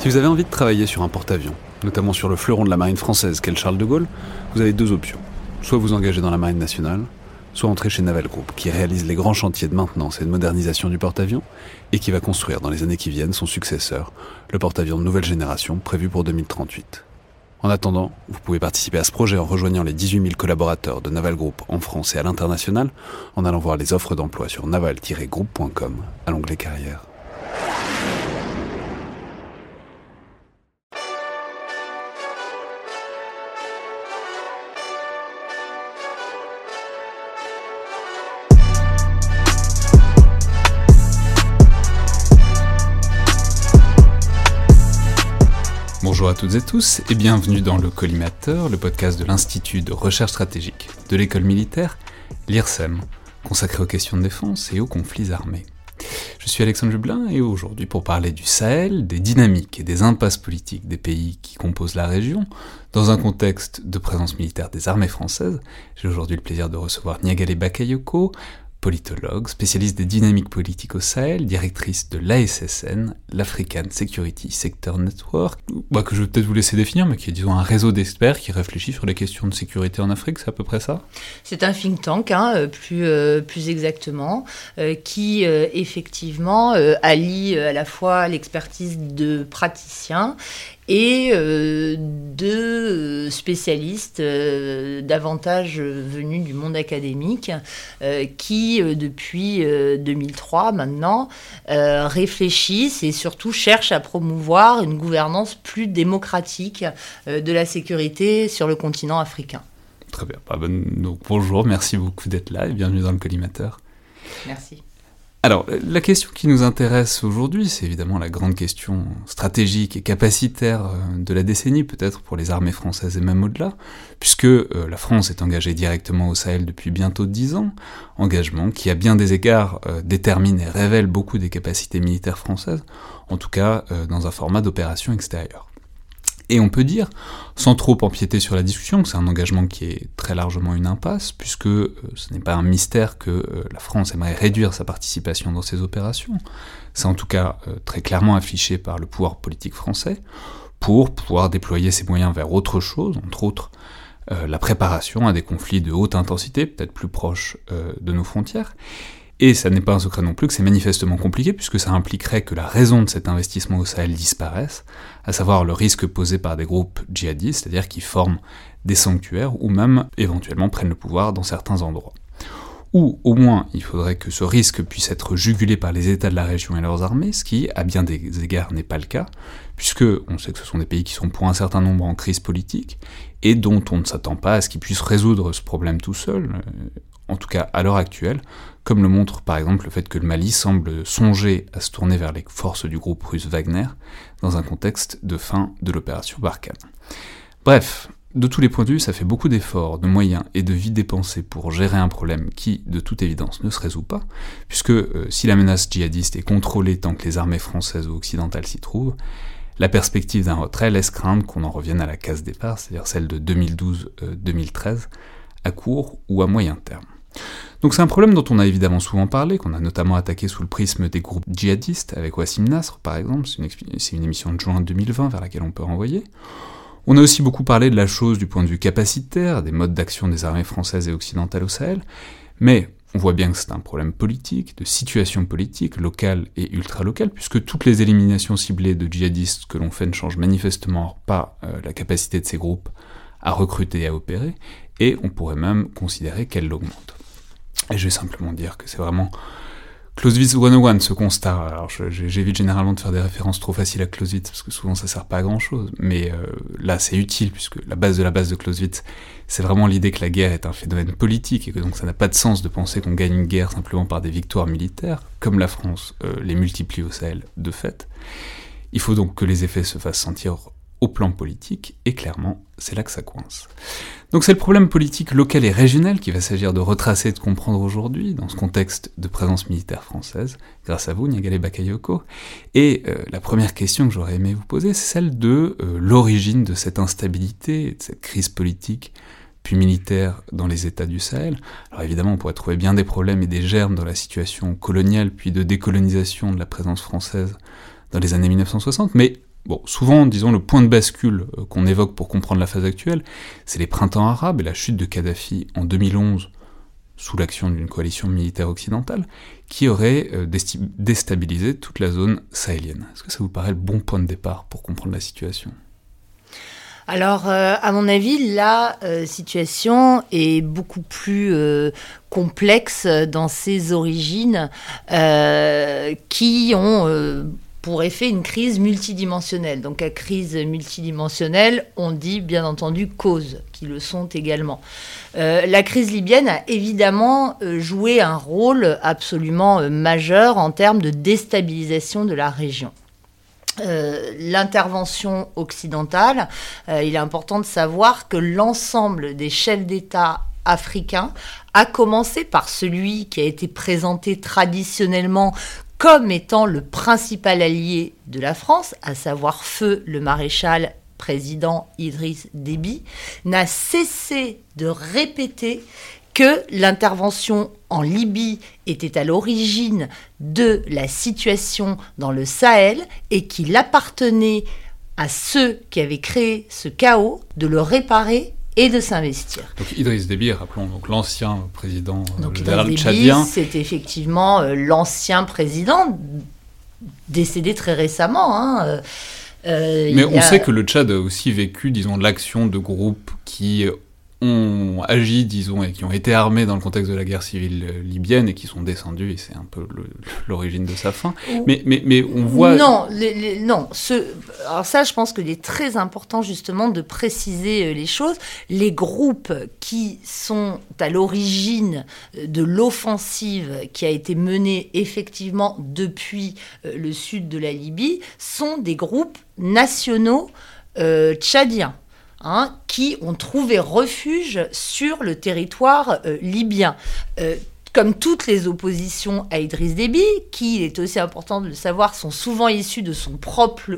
Si vous avez envie de travailler sur un porte-avions, notamment sur le fleuron de la marine française qu'est le Charles de Gaulle, vous avez deux options. Soit vous engagez dans la marine nationale, soit entrer chez Naval Group, qui réalise les grands chantiers de maintenance et de modernisation du porte-avions, et qui va construire dans les années qui viennent son successeur, le porte-avions de nouvelle génération prévu pour 2038. En attendant, vous pouvez participer à ce projet en rejoignant les 18 000 collaborateurs de Naval Group en France et à l'international, en allant voir les offres d'emploi sur naval-group.com à l'onglet carrière. Bonjour à toutes et tous et bienvenue dans le Collimateur, le podcast de l'Institut de recherche stratégique de l'école militaire, l'IRSEM, consacré aux questions de défense et aux conflits armés. Je suis Alexandre Jublin et aujourd'hui pour parler du Sahel, des dynamiques et des impasses politiques des pays qui composent la région, dans un contexte de présence militaire des armées françaises, j'ai aujourd'hui le plaisir de recevoir Niagale Bakayoko, politologue, spécialiste des dynamiques politiques au Sahel, directrice de l'ASSN, l'African Security Sector Network, que je vais peut-être vous laisser définir, mais qui est, disons, un réseau d'experts qui réfléchit sur les questions de sécurité en Afrique, c'est à peu près ça ? C'est un think tank, plus exactement, qui effectivement allie à la fois l'expertise de praticiens et de spécialistes davantage venus du monde académique qui, depuis 2003 maintenant, réfléchissent et surtout cherchent à promouvoir une gouvernance plus démocratique de la sécurité sur le continent africain. Très bien. Donc, bonjour, merci beaucoup d'être là et bienvenue dans le Collimateur. Merci. Alors, la question qui nous intéresse aujourd'hui, c'est évidemment la grande question stratégique et capacitaire de la décennie, peut-être pour les armées françaises et même au-delà, puisque la France est engagée directement au Sahel depuis bientôt 10 ans, engagement qui à bien des égards détermine et révèle beaucoup des capacités militaires françaises, en tout cas dans un format d'opération extérieure. Et on peut dire, sans trop empiéter sur la discussion, que c'est un engagement qui est très largement une impasse, puisque ce n'est pas un mystère que la France aimerait réduire sa participation dans ces opérations. C'est en tout cas très clairement affiché par le pouvoir politique français, pour pouvoir déployer ses moyens vers autre chose, entre autres la préparation à des conflits de haute intensité, peut-être plus proches de nos frontières. Et ça n'est pas un secret non plus que c'est manifestement compliqué, puisque ça impliquerait que la raison de cet investissement au Sahel disparaisse, à savoir le risque posé par des groupes djihadistes, c'est-à-dire qui forment des sanctuaires, ou même éventuellement prennent le pouvoir dans certains endroits. Ou au moins, il faudrait que ce risque puisse être jugulé par les États de la région et leurs armées, ce qui, à bien des égards, n'est pas le cas, puisque on sait que ce sont des pays qui sont pour un certain nombre en crise politique, et dont on ne s'attend pas à ce qu'ils puissent résoudre ce problème tout seuls, en tout cas à l'heure actuelle, comme le montre par exemple le fait que le Mali semble songer à se tourner vers les forces du groupe russe Wagner, dans un contexte de fin de l'opération Barkhane. Bref, de tous les points de vue, ça fait beaucoup d'efforts, de moyens et de vie dépensés pour gérer un problème qui, de toute évidence, ne se résout pas, puisque si la menace djihadiste est contrôlée tant que les armées françaises ou occidentales s'y trouvent, la perspective d'un retrait laisse craindre qu'on en revienne à la case départ, c'est-à-dire celle de 2012-2013, à court ou à moyen terme. Donc c'est un problème dont on a évidemment souvent parlé, qu'on a notamment attaqué sous le prisme des groupes djihadistes, avec Wassim Nasr par exemple, c'est une émission de juin 2020 vers laquelle on peut renvoyer. On a aussi beaucoup parlé de la chose du point de vue capacitaire, des modes d'action des armées françaises et occidentales au Sahel, mais on voit bien que c'est un problème politique, de situation politique, locale et ultra-locale, puisque toutes les éliminations ciblées de djihadistes que l'on fait ne changent manifestement pas la capacité de ces groupes à recruter et à opérer, et on pourrait même considérer qu'elle l'augmente. Et je vais simplement dire que c'est vraiment Clausewitz 101 ce constat. Alors j'évite généralement de faire des références trop faciles à Clausewitz, parce que souvent ça sert pas à grand chose, mais là c'est utile, puisque la base de Clausewitz, c'est vraiment l'idée que la guerre est un phénomène politique, et que donc ça n'a pas de sens de penser qu'on gagne une guerre simplement par des victoires militaires, comme la France les multiplie au Sahel de fait. Il faut donc que les effets se fassent sentir au plan politique, et clairement, c'est là que ça coince. Donc c'est le problème politique local et régional qu'il va s'agir de retracer et de comprendre aujourd'hui, dans ce contexte de présence militaire française, grâce à vous, Niagale Bakayoko. Et la première question que j'aurais aimé vous poser, c'est celle de l'origine de cette instabilité, de cette crise politique, puis militaire dans les États du Sahel. Alors évidemment, on pourrait trouver bien des problèmes et des germes dans la situation coloniale, puis de décolonisation de la présence française dans les années 1960, mais Bon, souvent, disons, le point de bascule qu'on évoque pour comprendre la phase actuelle, c'est les printemps arabes et la chute de Kadhafi en 2011, sous l'action d'une coalition militaire occidentale, qui aurait déstabilisé toute la zone sahélienne. Est-ce que ça vous paraît le bon point de départ pour comprendre la situation ? Alors, à mon avis, la situation est beaucoup plus complexe dans ses origines, qui ont pour effet une crise multidimensionnelle. Donc, à crise multidimensionnelle, on dit bien entendu causes, qui le sont également. La crise libyenne a évidemment joué un rôle absolument majeur en termes de déstabilisation de la région. L'intervention occidentale, il est important de savoir que l'ensemble des chefs d'État africains, à commencer par celui qui a été présenté traditionnellement comme étant le principal allié de la France, à savoir feu le maréchal président Idriss Déby, n'a cessé de répéter que l'intervention en Libye était à l'origine de la situation dans le Sahel et qu'il appartenait à ceux qui avaient créé ce chaos de le réparer et de s'investir. Donc Idriss Déby, rappelons, donc l'ancien président tchadien. C'est effectivement l'ancien président, décédé très récemment. Mais on sait que le Tchad a aussi vécu, disons, l'action de groupes qui ont agi, disons, et qui ont été armés dans le contexte de la guerre civile libyenne et qui sont descendus, et c'est un peu l'origine de sa fin. Mais on voit... Non, alors ça, je pense qu'il est très important justement de préciser les choses. Les groupes qui sont à l'origine de l'offensive qui a été menée effectivement depuis le sud de la Libye sont des groupes nationaux tchadiens. Qui ont trouvé refuge sur le territoire libyen. Comme toutes les oppositions à Idriss Déby, qui, il est aussi important de le savoir, sont souvent issues de son propre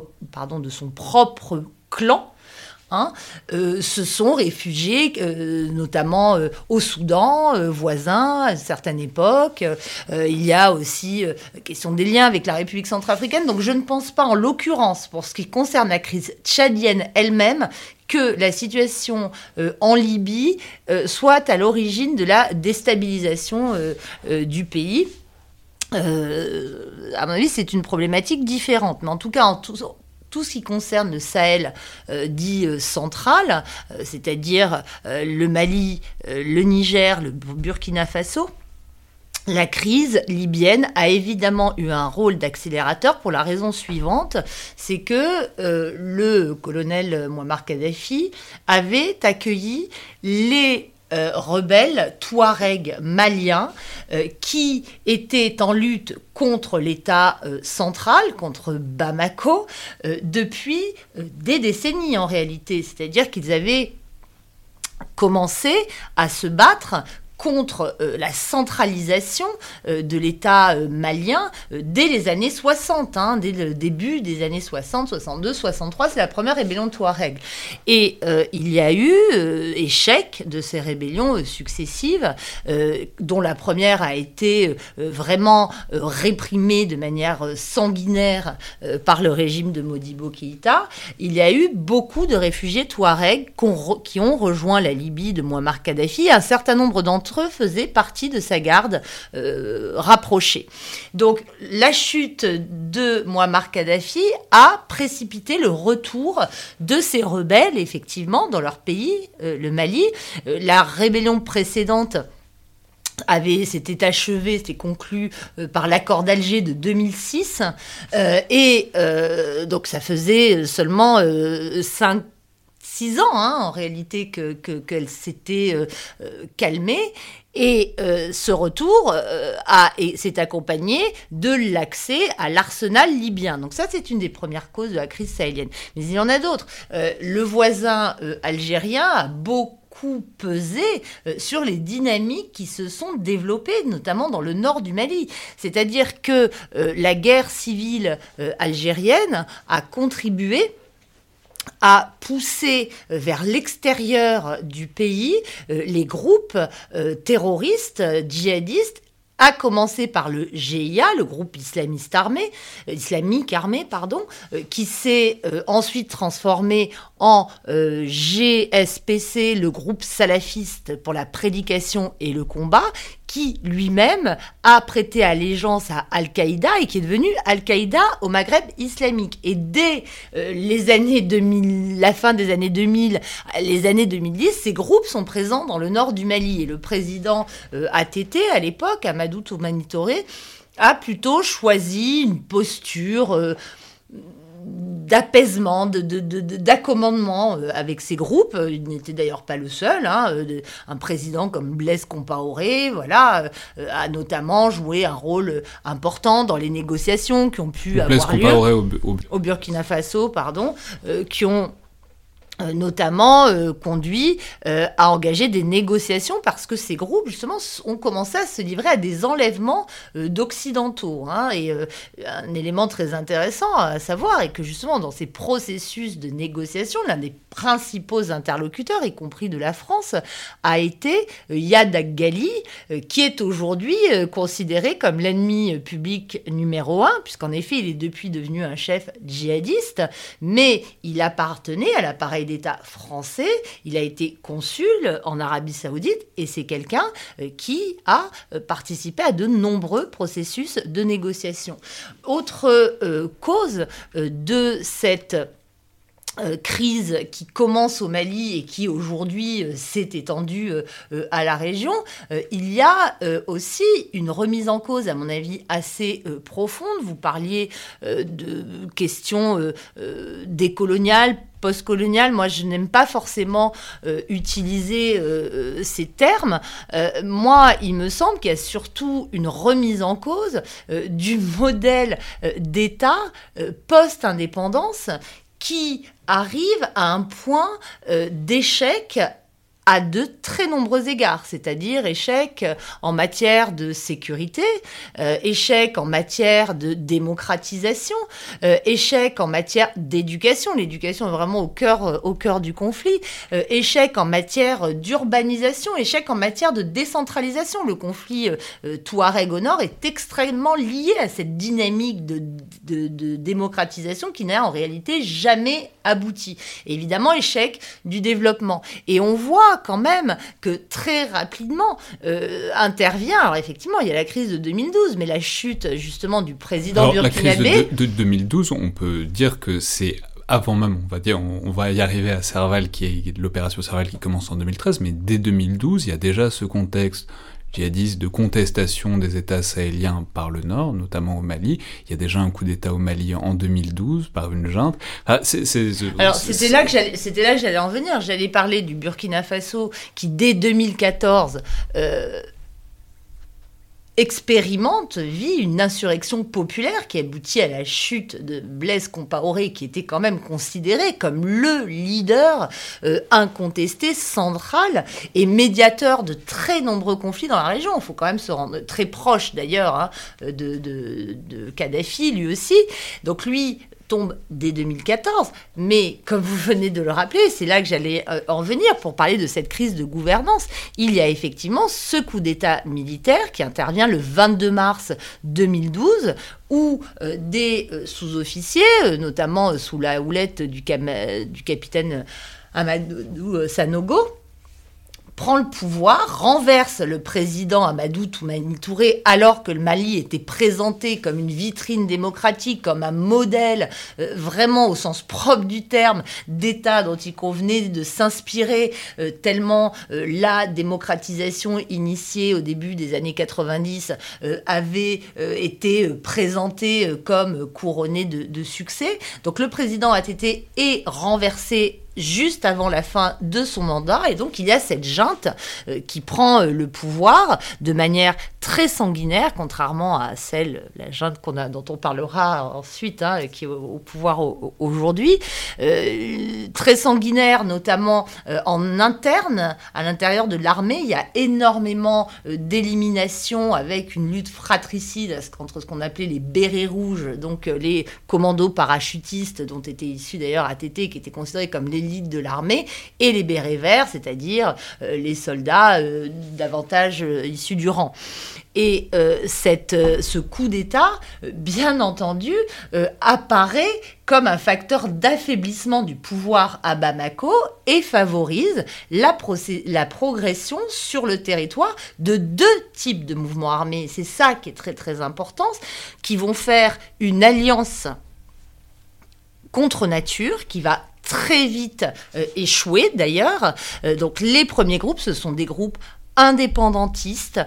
clan, se sont réfugiés, notamment au Soudan, voisin à une certaine époque. Il y a aussi question des liens avec la République centrafricaine. Donc je ne pense pas, en l'occurrence, pour ce qui concerne la crise tchadienne elle-même, que la situation en Libye soit à l'origine de la déstabilisation du pays. À mon avis, c'est une problématique différente. Mais en tout cas, tout ce qui concerne le Sahel dit central, c'est-à-dire le Mali, le Niger, le Burkina Faso, la crise libyenne a évidemment eu un rôle d'accélérateur pour la raison suivante, c'est que le colonel Mouammar Kadhafi avait accueilli les rebelles touaregs maliens qui étaient en lutte contre l'État central, contre Bamako, depuis des décennies en réalité. C'est-à-dire qu'ils avaient commencé à se battre contre la centralisation de l'État malien dès les années 60, dès le début des années 60, 62, 63, c'est la première rébellion de Touareg. Et il y a eu échec de ces rébellions successives, dont la première a été vraiment réprimée de manière sanguinaire par le régime de Modibo Keïta. Il y a eu beaucoup de réfugiés Touaregs qui ont rejoint la Libye de Mouammar Kadhafi. Un certain nombre d'entre eux faisaient partie de sa garde rapprochée. Donc la chute de Mouammar Kadhafi a précipité le retour de ces rebelles, effectivement, dans leur pays, le Mali. La rébellion précédente s'était achevée, s'était conclue par l'accord d'Alger de 2006. Donc ça faisait seulement 6 ans, en réalité, qu'elle s'était calmée. Et ce retour s'est accompagné de l'accès à l'arsenal libyen. Donc ça, c'est une des premières causes de la crise sahélienne. Mais il y en a d'autres. Le voisin algérien a beaucoup pesé sur les dynamiques qui se sont développées, notamment dans le nord du Mali. C'est-à-dire que la guerre civile algérienne a contribué à pousser vers l'extérieur du pays les groupes terroristes, djihadistes, à commencer par le GIA, le groupe islamique armé, qui s'est ensuite transformé en GSPC, le groupe salafiste pour la prédication et le combat, qui lui-même a prêté allégeance à Al-Qaïda et qui est devenu Al-Qaïda au Maghreb islamique. Et dès les années 2000, la fin des années 2000, les années 2010, ces groupes sont présents dans le nord du Mali. Et le président ATT, à l'époque, Amadou Toumani Touré, a plutôt choisi une posture d'apaisement, d'accommodement avec ces groupes. Il n'était d'ailleurs pas le seul. Un président comme Blaise Compaoré, a notamment joué un rôle important dans les négociations qui ont pu avoir lieu au Burkina Faso, qui ont notamment conduit à engager des négociations parce que ces groupes, justement, ont commencé à se livrer à des enlèvements d'occidentaux. Et un élément très intéressant à savoir est que, justement, dans ces processus de négociation, l'un des principaux interlocuteurs, y compris de la France, a été Yad Ghali, qui est aujourd'hui considéré comme l'ennemi public numéro 1, puisqu'en effet, il est depuis devenu un chef djihadiste, mais il appartenait à l'appareil d'État français, il a été consul en Arabie Saoudite et c'est quelqu'un qui a participé à de nombreux processus de négociation. Autre cause de cette crise qui commence au Mali et qui aujourd'hui s'est étendue à la région, il y a aussi une remise en cause, à mon avis, assez profonde. Vous parliez de questions décoloniales, postcolonial, moi je n'aime pas forcément utiliser ces termes. Moi, il me semble qu'il y a surtout une remise en cause du modèle d'État post-indépendance qui arrive à un point d'échec à de très nombreux égards, c'est-à-dire échec en matière de sécurité, échec en matière de démocratisation, échec en matière d'éducation, l'éducation est vraiment au cœur du conflit, échec en matière d'urbanisation, échec en matière de décentralisation. Le conflit Touareg au nord est extrêmement lié à cette dynamique de démocratisation qui n'a en réalité jamais abouti. Et évidemment, échec du développement. Et on voit quand même que très rapidement intervient, alors effectivement il y a la crise de 2012, mais la chute justement du président burkinabé... La crise de 2012, on peut dire que c'est avant même, on va y arriver à Serval, l'opération Serval qui commence en 2013, mais dès 2012, il y a déjà ce contexte djihadiste de contestation des États sahéliens par le Nord, notamment au Mali. Il y a déjà un coup d'État au Mali en 2012 par une junte. C'était là que j'allais en venir. J'allais parler du Burkina Faso qui, dès 2014, vit une insurrection populaire qui aboutit à la chute de Blaise Compaoré, qui était quand même considéré comme le leader incontesté, central et médiateur de très nombreux conflits dans la région. Il faut quand même se rendre très proche d'ailleurs de Kadhafi, lui aussi. Donc lui tombe dès 2014, mais comme vous venez de le rappeler, c'est là que j'allais en venir pour parler de cette crise de gouvernance. Il y a effectivement ce coup d'État militaire qui intervient le 22 mars 2012, où des sous-officiers, notamment sous la houlette du capitaine Amadou Sanogo, prend le pouvoir, renverse le président Amadou Toumani Touré, alors que le Mali était présenté comme une vitrine démocratique, comme un modèle vraiment au sens propre du terme d'État dont il convenait de s'inspirer, tellement la démocratisation initiée au début des années 90 avait été présentée comme couronnée de succès. Donc le président ATT est renversé juste avant la fin de son mandat, et donc il y a cette junte qui prend le pouvoir de manière très sanguinaire, contrairement à la junte dont on parlera ensuite, qui est au pouvoir aujourd'hui, très sanguinaire, notamment en interne, à l'intérieur de l'armée. Il y a énormément d'éliminations avec une lutte fratricide entre ce qu'on appelait les bérets rouges, donc les commandos parachutistes dont étaient issus d'ailleurs ATT, qui étaient considérés comme l'élite l'élite de l'armée, et les bérets verts, c'est-à-dire les soldats davantage issus du rang. Et ce coup d'État, bien entendu, apparaît comme un facteur d'affaiblissement du pouvoir à Bamako et favorise la progression sur le territoire de deux types de mouvements armés. C'est ça qui est très très important, qui vont faire une alliance contre nature qui va très vite échouer d'ailleurs. Donc les premiers groupes, ce sont des groupes indépendantistes,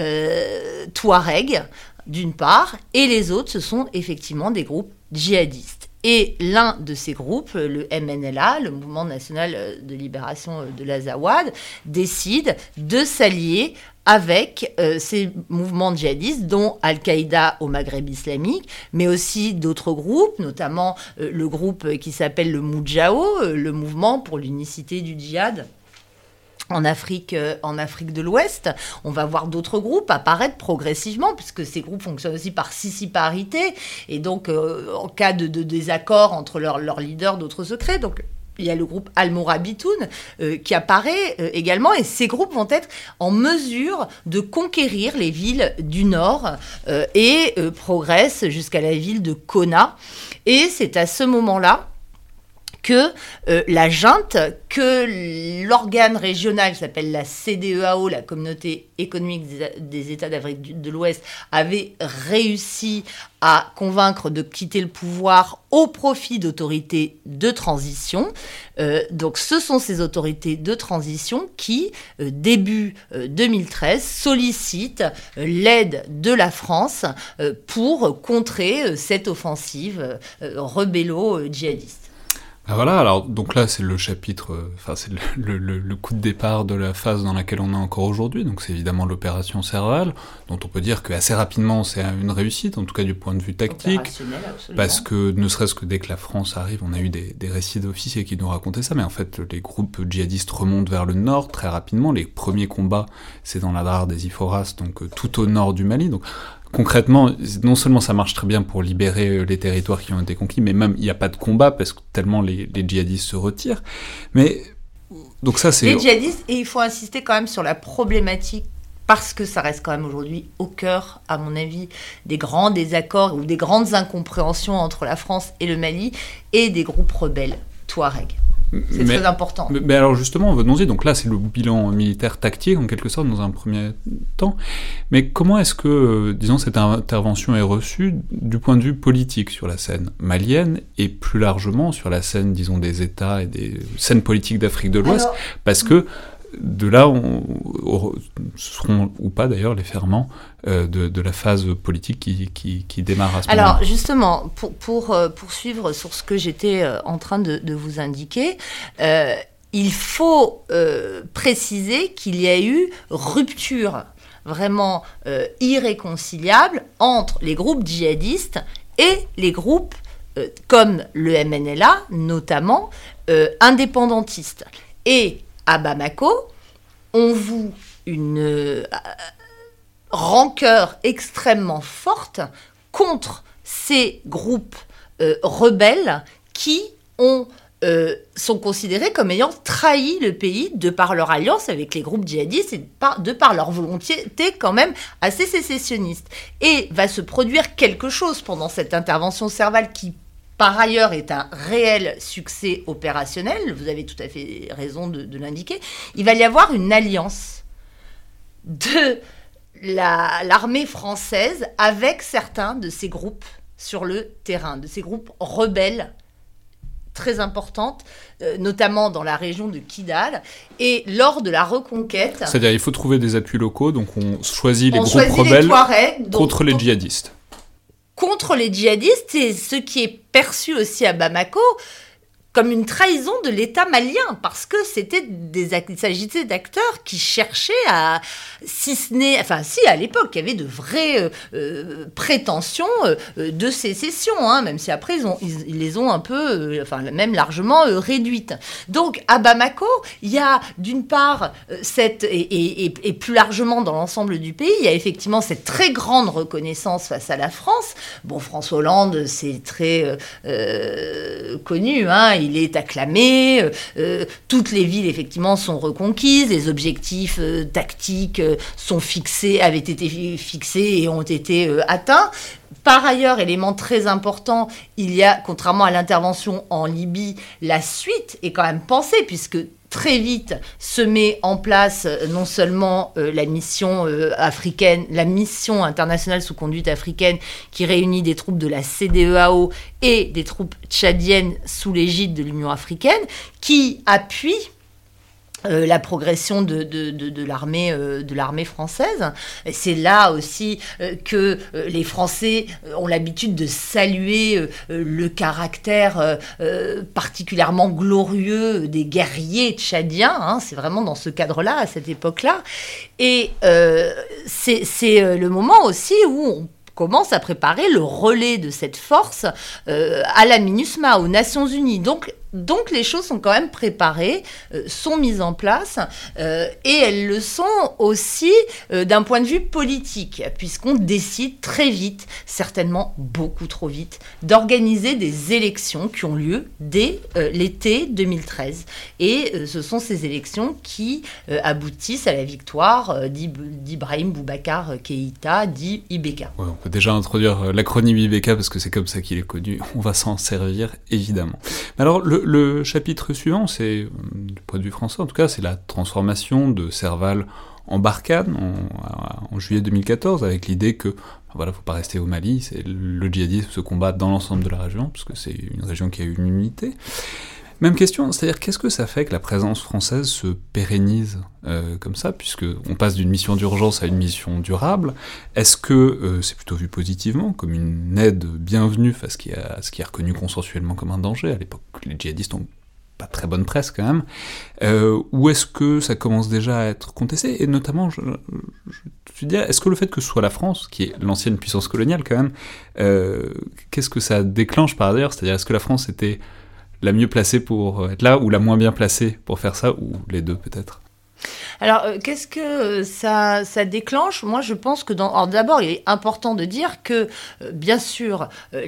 Touareg, d'une part, et les autres, ce sont effectivement des groupes djihadistes. Et l'un de ces groupes, le MNLA, le Mouvement national de libération de l'Azawad, décide de s'allier avec ces mouvements djihadistes, dont Al-Qaïda au Maghreb islamique, mais aussi d'autres groupes, notamment le groupe qui s'appelle le Moudjahou, le mouvement pour l'unicité du djihad. En Afrique de l'Ouest, on va voir d'autres groupes apparaître progressivement, puisque ces groupes fonctionnent aussi par sissiparité, et donc en cas de désaccord entre leurs leaders, d'autres secrets. Donc il y a le groupe Al-Mourabitoun qui apparaît également, et ces groupes vont être en mesure de conquérir les villes du Nord et progressent jusqu'à la ville de Konna. Et c'est à ce moment-là que la junte, que l'organe régional qui s'appelle la CEDEAO, la Communauté économique des États d'Afrique de l'Ouest, avait réussi à convaincre de quitter le pouvoir au profit d'autorités de transition. Donc ce sont ces autorités de transition qui, début 2013, sollicitent l'aide de la France pour contrer cette offensive rebello-djihadiste. Ah voilà, alors donc là c'est le chapitre, c'est le coup de départ de la phase dans laquelle on est encore aujourd'hui, donc c'est évidemment l'opération Serval, dont on peut dire qu'assez rapidement c'est une réussite, en tout cas du point de vue tactique, parce que ne serait-ce que dès que la France arrive, on a eu des récits d'officiers qui nous racontaient ça, mais en fait les groupes djihadistes remontent vers le nord très rapidement, les premiers combats c'est dans la Drare des Iforas, donc tout au nord du Mali, donc concrètement, non seulement ça marche très bien pour libérer les territoires qui ont été conquis, mais même il n'y a pas de combat parce que tellement les djihadistes se retirent. Mais donc ça c'est... Les djihadistes, et il faut insister quand même sur la problématique, parce que ça reste quand même aujourd'hui au cœur, à mon avis, des grands désaccords ou des grandes incompréhensions entre la France et le Mali et des groupes rebelles, Touareg. C'est très important. Mais alors justement, venons-y, donc là c'est le bilan militaire tactique en quelque sorte dans un premier temps, mais comment est-ce que, disons, cette intervention est reçue du point de vue politique sur la scène malienne et plus largement sur la scène, disons, des États et des scènes politiques d'Afrique de l'Ouest, parce que de là, ce seront ou pas d'ailleurs les ferments de la phase politique qui démarre à ce moment-là. Alors justement, pour poursuivre sur ce que j'étais en train de vous indiquer, il faut préciser qu'il y a eu rupture vraiment irréconciliable entre les groupes djihadistes et les groupes comme le MNLA, notamment indépendantistes. Et à Bamako, on voue une rancœur extrêmement forte contre ces groupes rebelles qui sont considérés comme ayant trahi le pays de par leur alliance avec les groupes djihadistes et de par leur volonté quand même assez sécessionniste. Et va se produire quelque chose pendant cette intervention Serval qui, par ailleurs, est un réel succès opérationnel, vous avez tout à fait raison de l'indiquer. Il va y avoir une alliance de l'armée française avec certains de ces groupes sur le terrain, de ces groupes rebelles très importantes, notamment dans la région de Kidal. Et lors de la reconquête... C'est-à-dire il faut trouver des appuis locaux, donc on choisit les groupes rebelles contre les djihadistes. Contre les djihadistes, c'est ce qui est perçu aussi à Bamako comme une trahison de l'État malien, parce que il s'agissait d'acteurs qui cherchaient à, si à l'époque, il y avait de vraies prétentions de sécession, même si après ils les ont un peu, même largement réduites. Donc à Bamako, il y a d'une part et plus largement dans l'ensemble du pays, il y a effectivement cette très grande reconnaissance face à la France. Bon, François Hollande, c'est très connu, il est acclamé, toutes les villes effectivement sont reconquises, les objectifs tactiques avaient été fixés et ont été atteints. Par ailleurs, élément très important, il y a, contrairement à l'intervention en Libye, la suite est quand même pensée, puisque très vite se met en place non seulement la mission africaine, la mission internationale sous conduite africaine qui réunit des troupes de la CEDEAO et des troupes tchadiennes sous l'égide de l'Union africaine, qui appuient la progression de l'armée française. Et c'est là aussi que les Français ont l'habitude de saluer le caractère particulièrement glorieux des guerriers tchadiens. Hein, c'est vraiment dans ce cadre-là, à cette époque-là. Et c'est le moment aussi où on commence à préparer le relais de cette force à la MINUSMA, aux Nations Unies. Donc les choses sont quand même préparées, sont mises en place, et elles le sont aussi d'un point de vue politique, puisqu'on décide très vite, certainement beaucoup trop vite, d'organiser des élections qui ont lieu dès l'été 2013. Et ce sont ces élections qui aboutissent à la victoire d'Ibrahim Boubacar Keïta, dit IBK. Ouais, on peut déjà introduire l'acronyme IBK parce que c'est comme ça qu'il est connu. On va s'en servir, évidemment. Mais alors, le chapitre suivant, c'est, du point de vue français en tout cas, c'est la transformation de Serval en Barkhane en juillet 2014, avec l'idée que, voilà, faut pas rester au Mali, le djihadisme se combat dans l'ensemble de la région, puisque c'est une région qui a une unité. Même question, c'est-à-dire qu'est-ce que ça fait que la présence française se pérennise comme ça, puisque on passe d'une mission d'urgence à une mission durable. Est-ce que c'est plutôt vu positivement, comme une aide bienvenue face à ce qui est reconnu consensuellement comme un danger? À l'époque, les djihadistes ont pas très bonne presse quand même. Ou est-ce que ça commence déjà à être contesté? Et notamment, je veux dire, est-ce que le fait que ce soit la France, qui est l'ancienne puissance coloniale quand même, qu'est-ce que ça déclenche par ailleurs? C'est-à-dire, est-ce que la France était la mieux placée pour être là, ou la moins bien placée pour faire ça, ou les deux peut-être? Alors, qu'est-ce que ça déclenche? Moi, je pense que alors, d'abord, il est important de dire que, bien sûr,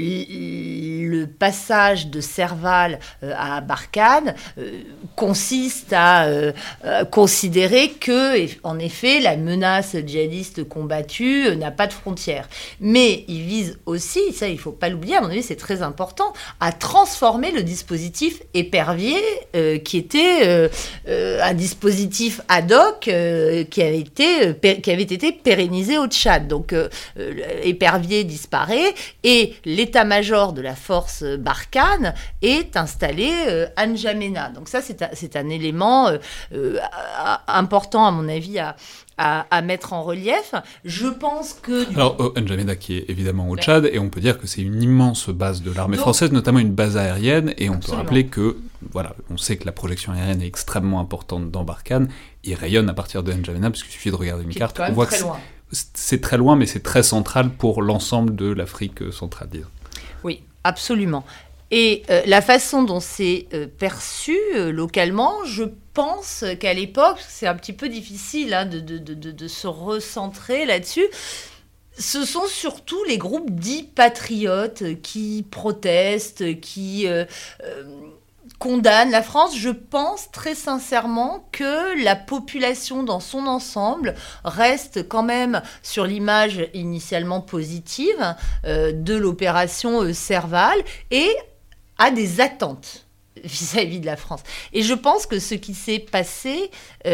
le passage de Serval à Barkhane consiste à considérer que, en effet, la menace djihadiste combattue n'a pas de frontières. Mais il vise aussi, ça, il ne faut pas l'oublier, à mon avis, c'est très important, à transformer le dispositif épervier, qui était un dispositif ad hoc qui avait été pérennisé au Tchad. Donc, Épervier disparaît et l'état-major de la force Barkhane est installé à N'Djamena. Donc ça, c'est un élément important, à mon avis, à mettre en relief. Je pense que... Alors, N'Djamena qui est évidemment au Tchad, et on peut dire que c'est une immense base de l'armée française, notamment une base aérienne, et on peut rappeler que, voilà, on sait que la projection aérienne est extrêmement importante dans Barkhane, il rayonne à partir de N'Djamena, parce qu'il suffit de regarder une carte, on voit que c'est très loin, mais c'est très central pour l'ensemble de l'Afrique centrale, disons. Oui, absolument. Et la façon dont c'est perçu localement, je pense qu'à l'époque, c'est un petit peu difficile de se recentrer là-dessus. Ce sont surtout les groupes dits patriotes qui protestent, qui condamnent la France. Je pense très sincèrement que la population dans son ensemble reste quand même sur l'image initialement positive de l'opération Serval et a des attentes vis-à-vis de la France. Et je pense que ce qui s'est passé,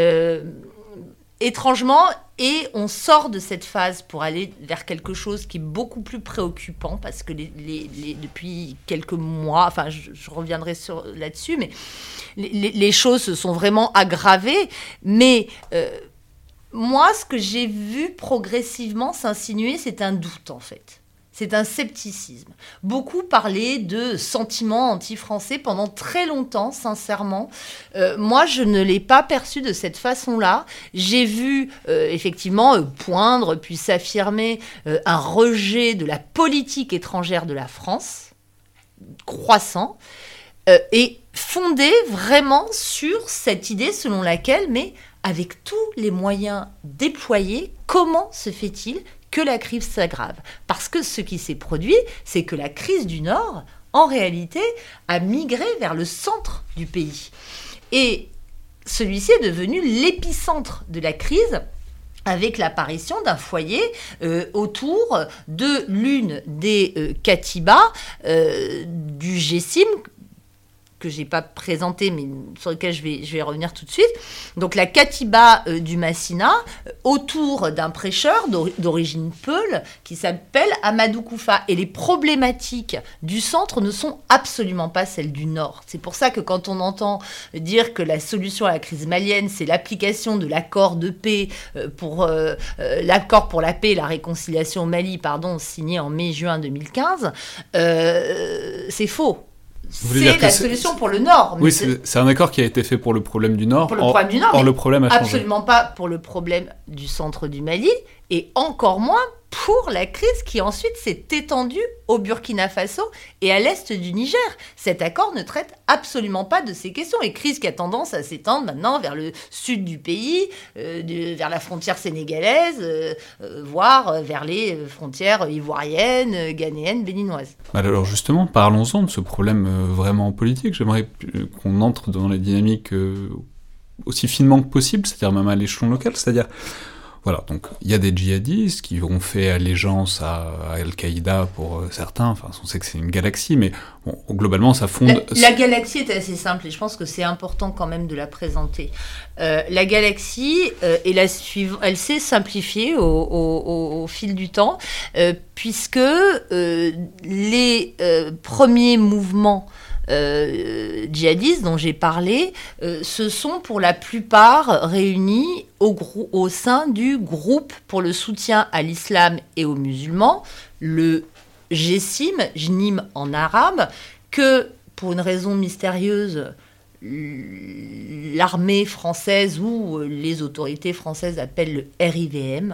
étrangement, et on sort de cette phase pour aller vers quelque chose qui est beaucoup plus préoccupant, parce que depuis quelques mois, enfin je reviendrai là-dessus, mais les choses se sont vraiment aggravées. Mais moi, ce que j'ai vu progressivement s'insinuer, c'est un doute en fait. C'est un scepticisme. Beaucoup parlaient de sentiments anti-français pendant très longtemps, sincèrement. Moi, je ne l'ai pas perçu de cette façon-là. J'ai vu, effectivement, poindre puis s'affirmer un rejet de la politique étrangère de la France, croissant, et fondé vraiment sur cette idée selon laquelle, mais avec tous les moyens déployés, comment se fait-il que la crise s'aggrave? Parce que ce qui s'est produit, c'est que la crise du Nord, en réalité, a migré vers le centre du pays. Et celui-ci est devenu l'épicentre de la crise, avec l'apparition d'un foyer autour de l'une des katibas du Gessim, que je n'ai pas présenté, mais sur lequel je vais revenir tout de suite. Donc la Katiba du Massina, autour d'un prêcheur d'origine peul, qui s'appelle Amadou Koufa. Et les problématiques du centre ne sont absolument pas celles du nord. C'est pour ça que quand on entend dire que la solution à la crise malienne, c'est l'application de l'accord de paix l'accord pour la paix et la réconciliation au Mali, signé en mai-juin 2015, c'est faux. C'est la solution pour le Nord. Oui, c'est un accord qui a été fait pour le problème du Nord. Pour le problème du Nord, or le problème a changé. Absolument pas pour le problème du centre du Mali, et encore moins pour la crise qui ensuite s'est étendue au Burkina Faso et à l'est du Niger. Cet accord ne traite absolument pas de ces questions. Et crise qui a tendance à s'étendre maintenant vers le sud du pays, vers la frontière sénégalaise, voire vers les frontières ivoiriennes, ghanéennes, béninoises. Alors justement, parlons-en de ce problème vraiment politique. J'aimerais qu'on entre dans les dynamiques aussi finement que possible, c'est-à-dire même à l'échelon local, c'est-à-dire... Voilà, donc il y a des djihadistes qui ont fait allégeance à Al-Qaïda pour certains, enfin on sait que c'est une galaxie, mais bon, globalement ça fonde... La galaxie est assez simple et je pense que c'est important quand même de la présenter. La galaxie, elle s'est simplifiée au fil du temps, puisque les premiers mouvements djihadistes dont j'ai parlé se sont pour la plupart réunis au sein du groupe pour le soutien à l'islam et aux musulmans, le Gessim, Jnim en arabe, que pour une raison mystérieuse, l'armée française ou les autorités françaises appellent le RIVM,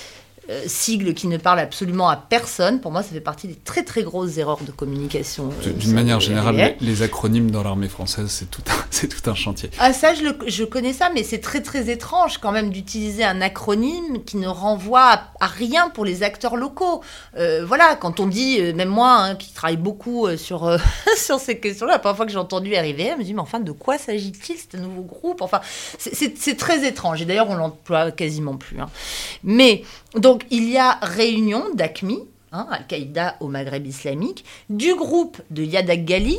sigle qui ne parle absolument à personne. Pour moi, ça fait partie des très très grosses erreurs de communication. D'une manière générale, les acronymes dans l'armée française, c'est tout un chantier. Ah ça, je connais ça, mais c'est très très étrange quand même d'utiliser un acronyme qui ne renvoie à rien pour les acteurs locaux. Voilà, quand on dit, même moi, qui travaille beaucoup sur ces questions-là, la première fois que j'ai entendu RIVM, je me dis, mais enfin, de quoi s'agit-il, c'est un nouveau groupe? Enfin, c'est très étrange, et d'ailleurs, on l'emploie quasiment plus. Mais... Donc, il y a réunion d'AQMI, Al-Qaïda au Maghreb islamique, du groupe de Yadak Ghali,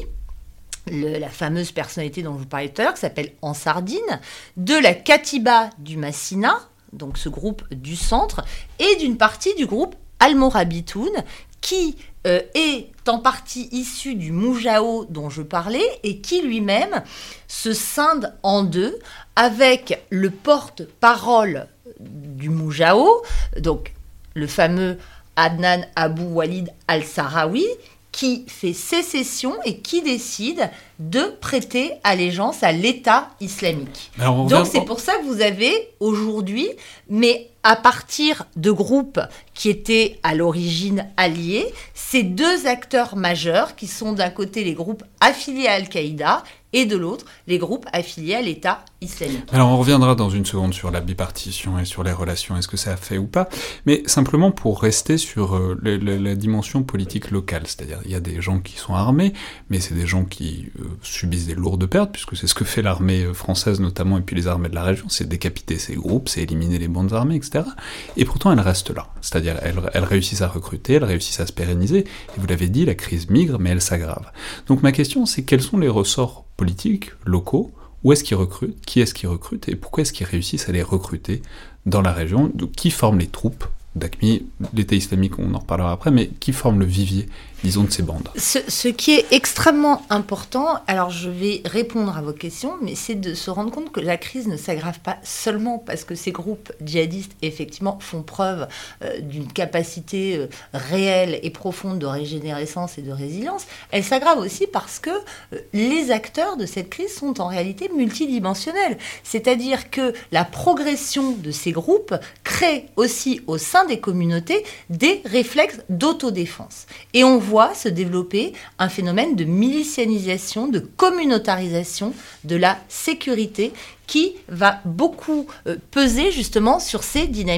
la fameuse personnalité dont je vous parlais tout à l'heure, qui s'appelle Ansardine, de la Katiba du Massina, donc ce groupe du centre, et d'une partie du groupe Al-Morabitoun, qui est en partie issu du Moujao dont je parlais, et qui lui-même se scinde en deux, avec le porte-parole du Moujao, donc le fameux Adnan Abou Walid al-Sahraoui, qui fait sécession et qui décide de prêter allégeance à l'État islamique. Donc c'est pour ça que vous avez aujourd'hui, mais à partir de groupes qui étaient à l'origine alliés, ces deux acteurs majeurs qui sont d'un côté les groupes affiliés à Al-Qaïda et de l'autre les groupes affiliés à l'État islamique. Alors on reviendra dans une seconde sur la bipartition et sur les relations, est-ce que ça a fait ou pas, mais simplement pour rester sur la dimension politique locale, c'est-à-dire il y a des gens qui sont armés, mais c'est des gens qui subissent des lourdes pertes, puisque c'est ce que fait l'armée française notamment, et puis les armées de la région, c'est décapiter ces groupes, c'est éliminer les bandes armées, etc. Et pourtant elles restent là, c'est-à-dire elles réussissent à recruter, elles réussissent à se pérenniser, et vous l'avez dit, la crise migre, mais elle s'aggrave. Donc ma question c'est quels sont les ressorts politiques, locaux, où est-ce qu'ils recrutent, qui est-ce qu'ils recrutent, et pourquoi est-ce qu'ils réussissent à les recruter dans la région, qui forment les troupes d'AQMI, l'État islamique, on en reparlera après, mais qui forme le vivier, disons, de ces bandes. Ce qui est extrêmement important, alors je vais répondre à vos questions, mais c'est de se rendre compte que la crise ne s'aggrave pas seulement parce que ces groupes djihadistes, effectivement, font preuve d'une capacité réelle et profonde de régénérescence et de résilience, elle s'aggrave aussi parce que les acteurs de cette crise sont en réalité multidimensionnels. C'est-à-dire que la progression de ces groupes crée aussi au sein des communautés des réflexes d'autodéfense. Et on voit se développer un phénomène de milicianisation, de communautarisation de la sécurité qui va beaucoup peser justement sur ces dynamiques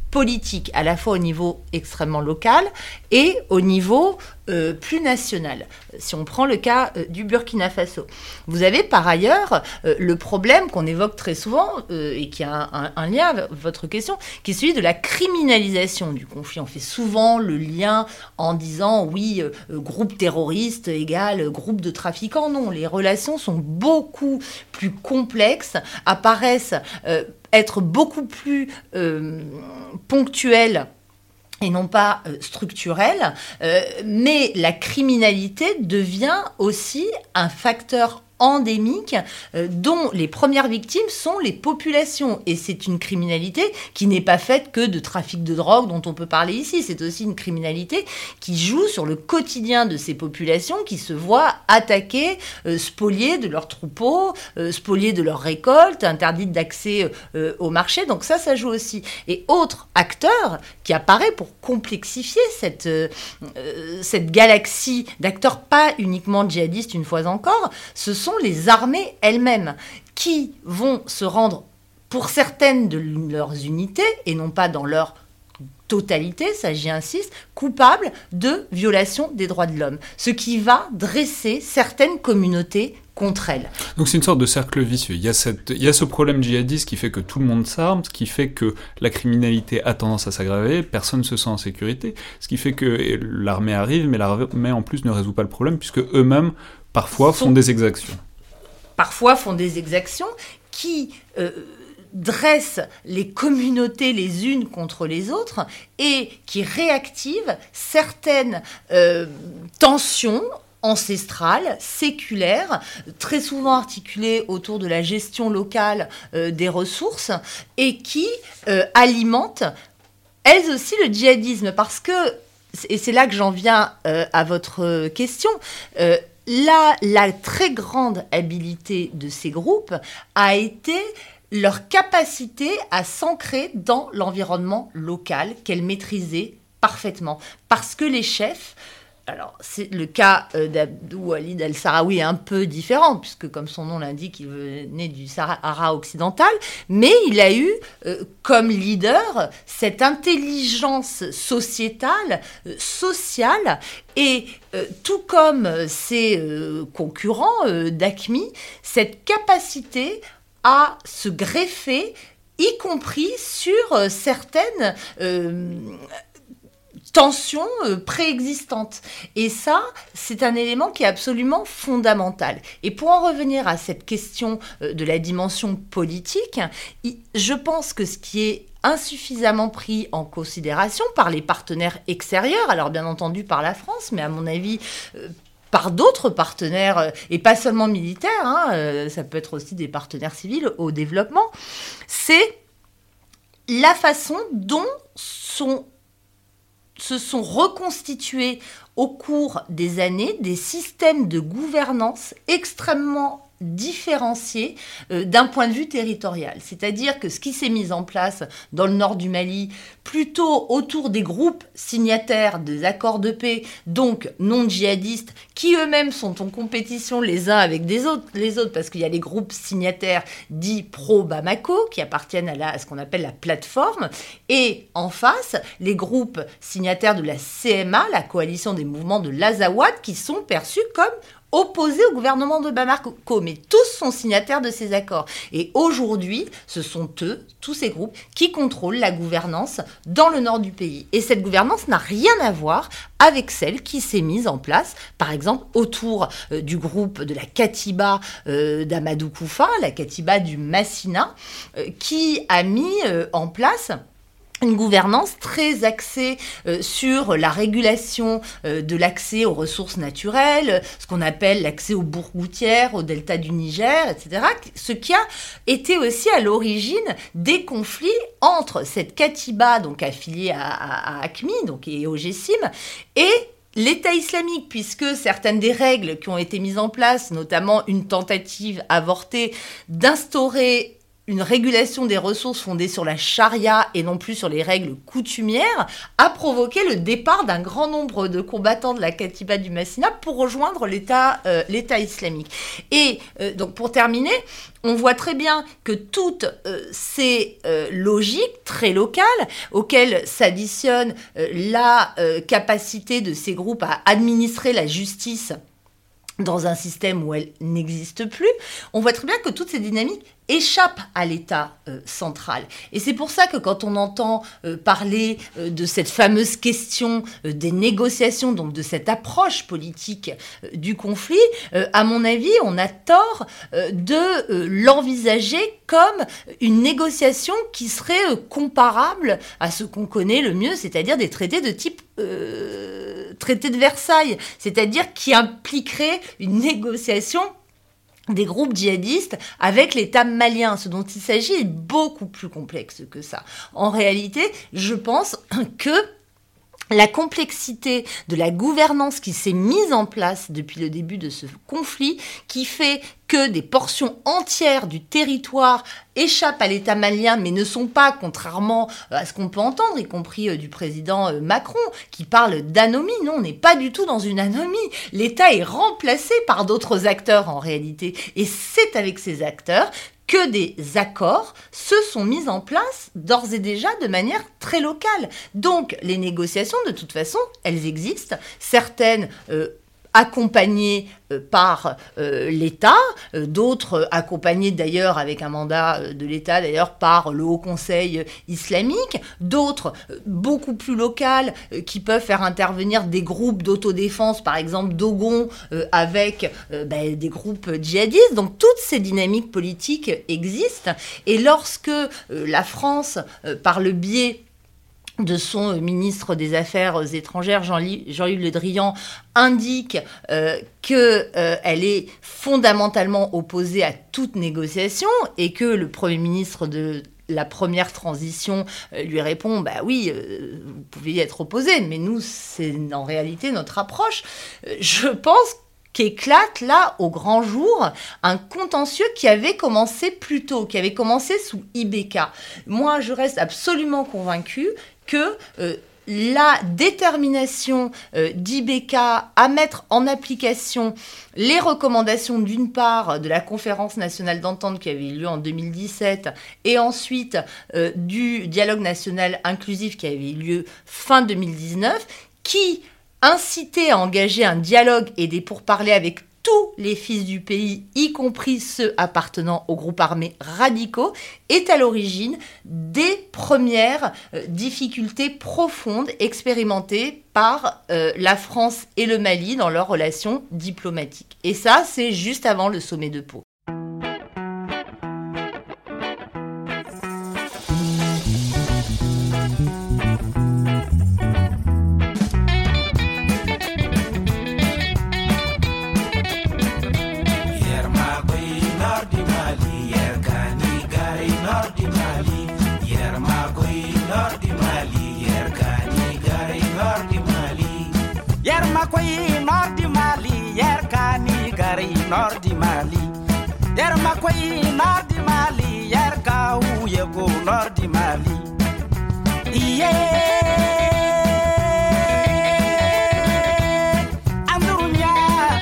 politique, à la fois au niveau extrêmement local et au niveau plus national. Si on prend le cas du Burkina Faso. Vous avez par ailleurs le problème qu'on évoque très souvent et qui a un lien avec votre question, qui est celui de la criminalisation du conflit. On fait souvent le lien en disant oui, groupe terroriste égale groupe de trafiquants. Non, les relations sont beaucoup plus complexes, apparaissent être beaucoup plus ponctuelles et non pas structurelle, mais la criminalité devient aussi un facteur endémique dont les premières victimes sont les populations. Et c'est une criminalité qui n'est pas faite que de trafic de drogue dont on peut parler ici. C'est aussi une criminalité qui joue sur le quotidien de ces populations qui se voient attaquées, spoliées de leurs troupeaux, spoliées de leurs récoltes, interdites d'accès au marché. Donc ça joue aussi. Et autre acteur qui apparaît pour complexifier cette galaxie d'acteurs pas uniquement djihadistes une fois encore, ce sont les armées elles-mêmes qui vont se rendre, pour certaines de leurs unités, et non pas dans leur totalité, ça j'y insiste, coupables de violation des droits de l'homme, ce qui va dresser certaines communautés contre elles. Donc c'est une sorte de cercle vicieux. Il y a ce problème djihadiste qui fait que tout le monde s'arme, ce qui fait que la criminalité a tendance à s'aggraver, personne ne se sent en sécurité, ce qui fait que l'armée arrive, mais l'armée en plus ne résout pas le problème, puisque eux-mêmes parfois font des exactions. Parfois font des exactions qui dressent les communautés les unes contre les autres et qui réactivent certaines tensions ancestrales, séculaires, très souvent articulées autour de la gestion locale des ressources et qui alimentent elles aussi le djihadisme. Parce que, et c'est là que j'en viens à votre question, la très grande habileté de ces groupes a été leur capacité à s'ancrer dans l'environnement local qu'elles maîtrisaient parfaitement. Parce que les chefs, alors c'est le cas d'Abdou Walid al-Sahraoui est un peu différent, puisque comme son nom l'indique, il venait du Sahara occidental, mais il a eu comme leader cette intelligence sociétale, sociale, et tout comme ses concurrents d'AQMI, cette capacité à se greffer, y compris sur certaines tensions préexistantes. Et ça, c'est un élément qui est absolument fondamental. Et pour en revenir à cette question de la dimension politique, je pense que ce qui est insuffisamment pris en considération par les partenaires extérieurs, alors bien entendu par la France, mais à mon avis par d'autres partenaires, et pas seulement militaires, ça peut être aussi des partenaires civils au développement, c'est la façon dont se sont reconstitués au cours des années des systèmes de gouvernance extrêmement différenciés d'un point de vue territorial. C'est-à-dire que ce qui s'est mis en place dans le nord du Mali, plutôt autour des groupes signataires des accords de paix, donc non djihadistes, qui eux-mêmes sont en compétition les uns avec les autres, parce qu'il y a les groupes signataires dits pro-Bamako, qui appartiennent à ce qu'on appelle la plateforme, et en face, les groupes signataires de la CMA, la coalition des mouvements de l'Azawad, qui sont perçus comme opposés au gouvernement de Bamako, mais tous sont signataires de ces accords. Et aujourd'hui, ce sont eux, tous ces groupes, qui contrôlent la gouvernance dans le nord du pays. Et cette gouvernance n'a rien à voir avec celle qui s'est mise en place, par exemple, autour du groupe de la Katiba d'Amadou Koufa, la Katiba du Massina, qui a mis en place une gouvernance très axée sur la régulation de l'accès aux ressources naturelles, ce qu'on appelle l'accès aux bourgoutières, au delta du Niger, etc. Ce qui a été aussi à l'origine des conflits entre cette Katiba, donc affiliée à AQMI, donc et au GSIM, et l'État islamique, puisque certaines des règles qui ont été mises en place, notamment une tentative avortée d'instaurer une régulation des ressources fondée sur la charia et non plus sur les règles coutumières a provoqué le départ d'un grand nombre de combattants de la Katiba du Masséna pour rejoindre l'État islamique. Et donc pour terminer, on voit très bien que toutes ces logiques très locales auxquelles s'additionne la capacité de ces groupes à administrer la justice dans un système où elle n'existe plus, on voit très bien que toutes ces dynamiques échappent à l'État central. Et c'est pour ça que quand on entend parler de cette fameuse question des négociations, donc de cette approche politique du conflit, à mon avis, on a tort de l'envisager comme une négociation qui serait comparable à ce qu'on connaît le mieux, c'est-à-dire des traités de type traité de Versailles, c'est-à-dire qui impliquerait une négociation des groupes djihadistes avec l'État malien. Ce dont il s'agit est beaucoup plus complexe que ça. En réalité, je pense que la complexité de la gouvernance qui s'est mise en place depuis le début de ce conflit, qui fait que des portions entières du territoire échappent à l'État malien, mais ne sont pas, contrairement à ce qu'on peut entendre, y compris du président Macron, qui parle d'anomie. Non, on n'est pas du tout dans une anomie. L'État est remplacé par d'autres acteurs, en réalité. Et c'est avec ces acteurs que des accords se sont mis en place d'ores et déjà de manière très locale. Donc, les négociations, de toute façon, elles existent. Certaines accompagnées par l'État, d'autres accompagnées d'ailleurs avec un mandat de l'État d'ailleurs par le Haut Conseil islamique, d'autres beaucoup plus locales qui peuvent faire intervenir des groupes d'autodéfense, par exemple Dogon, avec des groupes djihadistes. Donc toutes ces dynamiques politiques existent, et lorsque la France, par le biais de son ministre des Affaires étrangères, Jean-Yves Le Drian, indique qu'elle est fondamentalement opposée à toute négociation, et que le Premier ministre de la première transition lui répond « Bah oui, vous pouvez y être opposé, mais nous, c'est en réalité notre approche. » Je pense qu'éclate là, au grand jour, un contentieux qui avait commencé plus tôt, qui avait commencé sous IBK. Moi, je reste absolument convaincue que la détermination d'IBK à mettre en application les recommandations, d'une part, de la conférence nationale d'entente qui avait eu lieu en 2017, et ensuite du dialogue national inclusif qui avait eu lieu fin 2019, qui incitait à engager un dialogue et des pourparlers avec tous les fils du pays, y compris ceux appartenant aux groupes armés radicaux, est à l'origine des premières difficultés profondes expérimentées par la France et le Mali dans leurs relations diplomatiques. Et ça, c'est juste avant le sommet de Pau. Nordi Mali, yer makoy Nordi Mali, yer kau yego Nordi Mali. Andurunya,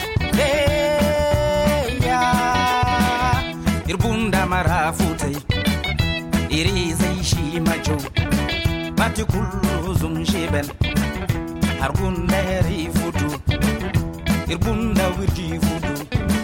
ya, irbunda marafutei, irizei shi majo, batikulu zumjebel, argunda rifutu, irbunda wirji futu.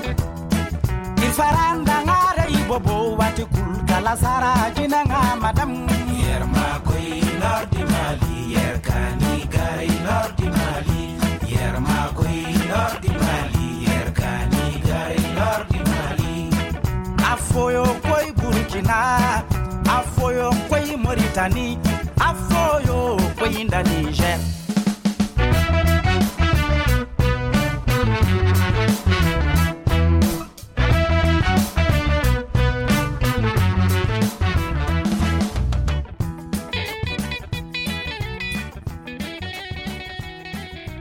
Faranda ngare ibobo watikul kala sara jinanga madam yer makoy Nordi Mali yer kani gari Nordi Mali yer makoy Nordi Mali yer kani gari Nordi Mali afoyo koy Burkina afoyo koy Mauritanie afoyo koy Niger.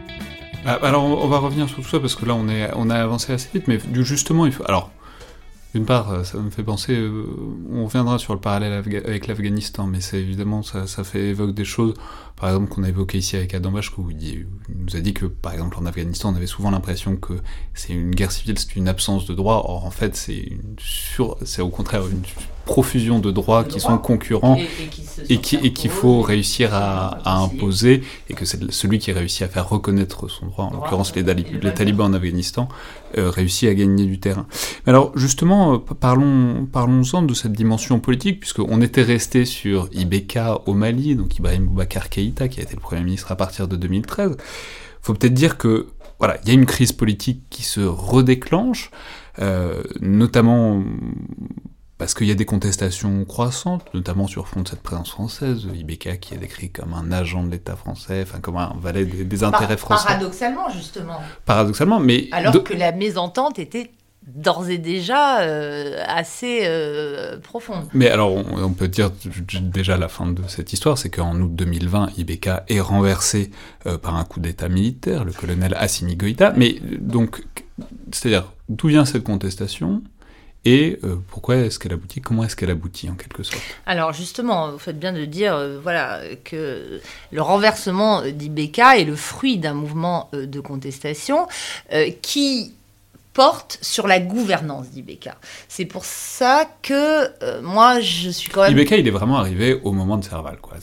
Alors on va revenir sur tout ça parce que là on a avancé assez vite, mais justement il faut. Alors D'une part, ça me fait penser, on reviendra sur le parallèle avec l'Afghanistan, mais c'est évidemment, ça évoque des choses, par exemple, qu'on a évoqué ici avec Adam Bachko, où il nous a dit que, par exemple, en Afghanistan, on avait souvent l'impression que c'est une guerre civile, c'est une absence de droits, or en fait, c'est au contraire une profusion de droits qui sont concurrents et qu'il faut réussir à imposer, et que c'est celui qui réussit à faire reconnaître son droit, en l'occurrence les talibans en Afghanistan, réussit à gagner du terrain. Mais alors justement, parlons-en de cette dimension politique, puisqu'on était resté sur IBK au Mali, donc Ibrahim Boubacar Keïta, qui a été le Premier ministre à partir de 2013. Faut peut-être dire que voilà, il y a une crise politique qui se redéclenche, notamment parce qu'il y a des contestations croissantes, notamment sur fond de cette présence française, IBK qui est décrit comme un agent de l'État français, enfin comme un valet des intérêts français. Paradoxalement, justement. Paradoxalement, mais... Alors que la mésentente était d'ores et déjà assez profonde. Mais alors, on peut dire déjà la fin de cette histoire, c'est qu'en août 2020, IBK est renversé par un coup d'État militaire, le colonel Assimi Goïta, mais donc, c'est-à-dire, d'où vient cette contestation ? Et pourquoi est-ce qu'elle aboutit ? Comment est-ce qu'elle aboutit, en quelque sorte ? Alors justement, vous faites bien de dire que le renversement d'IBK est le fruit d'un mouvement de contestation qui porte sur la gouvernance d'IBK. C'est pour ça que moi, je suis quand même... IBK, il est vraiment arrivé au moment de Serval, quoi.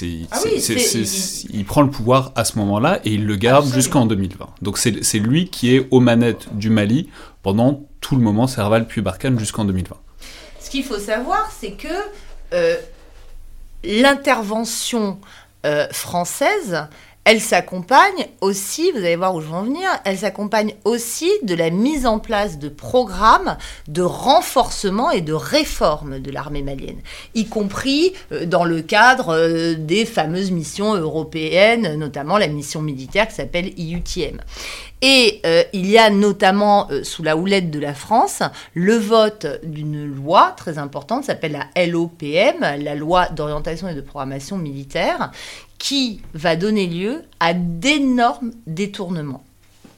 Il prend le pouvoir à ce moment-là et il le garde jusqu'en 2020. Donc c'est lui qui est aux manettes du Mali pendant tout le moment Serval puis Barkhane jusqu'en 2020. Ce qu'il faut savoir, c'est que l'intervention française, elle s'accompagne aussi, vous allez voir où je veux en venir, elle s'accompagne aussi de la mise en place de programmes de renforcement et de réforme de l'armée malienne, y compris dans le cadre des fameuses missions européennes, notamment la mission militaire qui s'appelle EUTM. Et il y a notamment, sous la houlette de la France, le vote d'une loi très importante, qui s'appelle la LOPM, la loi d'orientation et de programmation militaire, qui va donner lieu à d'énormes détournements.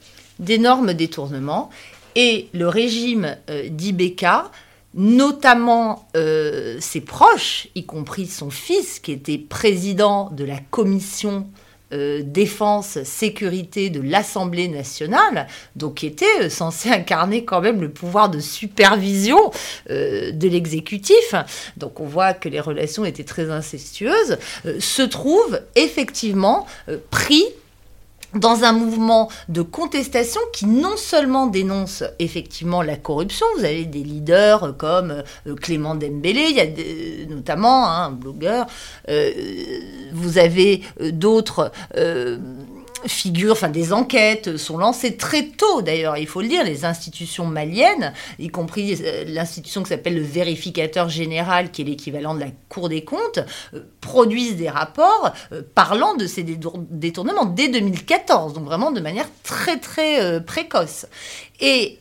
Et le régime d'IBK, notamment ses proches, y compris son fils, qui était président de la commission défense, sécurité de l'Assemblée nationale, donc qui était censé incarner quand même le pouvoir de supervision de l'exécutif, donc on voit que les relations étaient très incestueuses, se trouve effectivement pris dans un mouvement de contestation qui non seulement dénonce effectivement la corruption, vous avez des leaders comme Clément Dembélé, il y a notamment un blogueur, vous avez d'autres figures, enfin des enquêtes sont lancées très tôt d'ailleurs, il faut le dire, les institutions maliennes, y compris l'institution qui s'appelle le vérificateur général, qui est l'équivalent de la Cour des comptes, produisent des rapports parlant de ces détournements dès 2014, donc vraiment de manière très très précoce. Et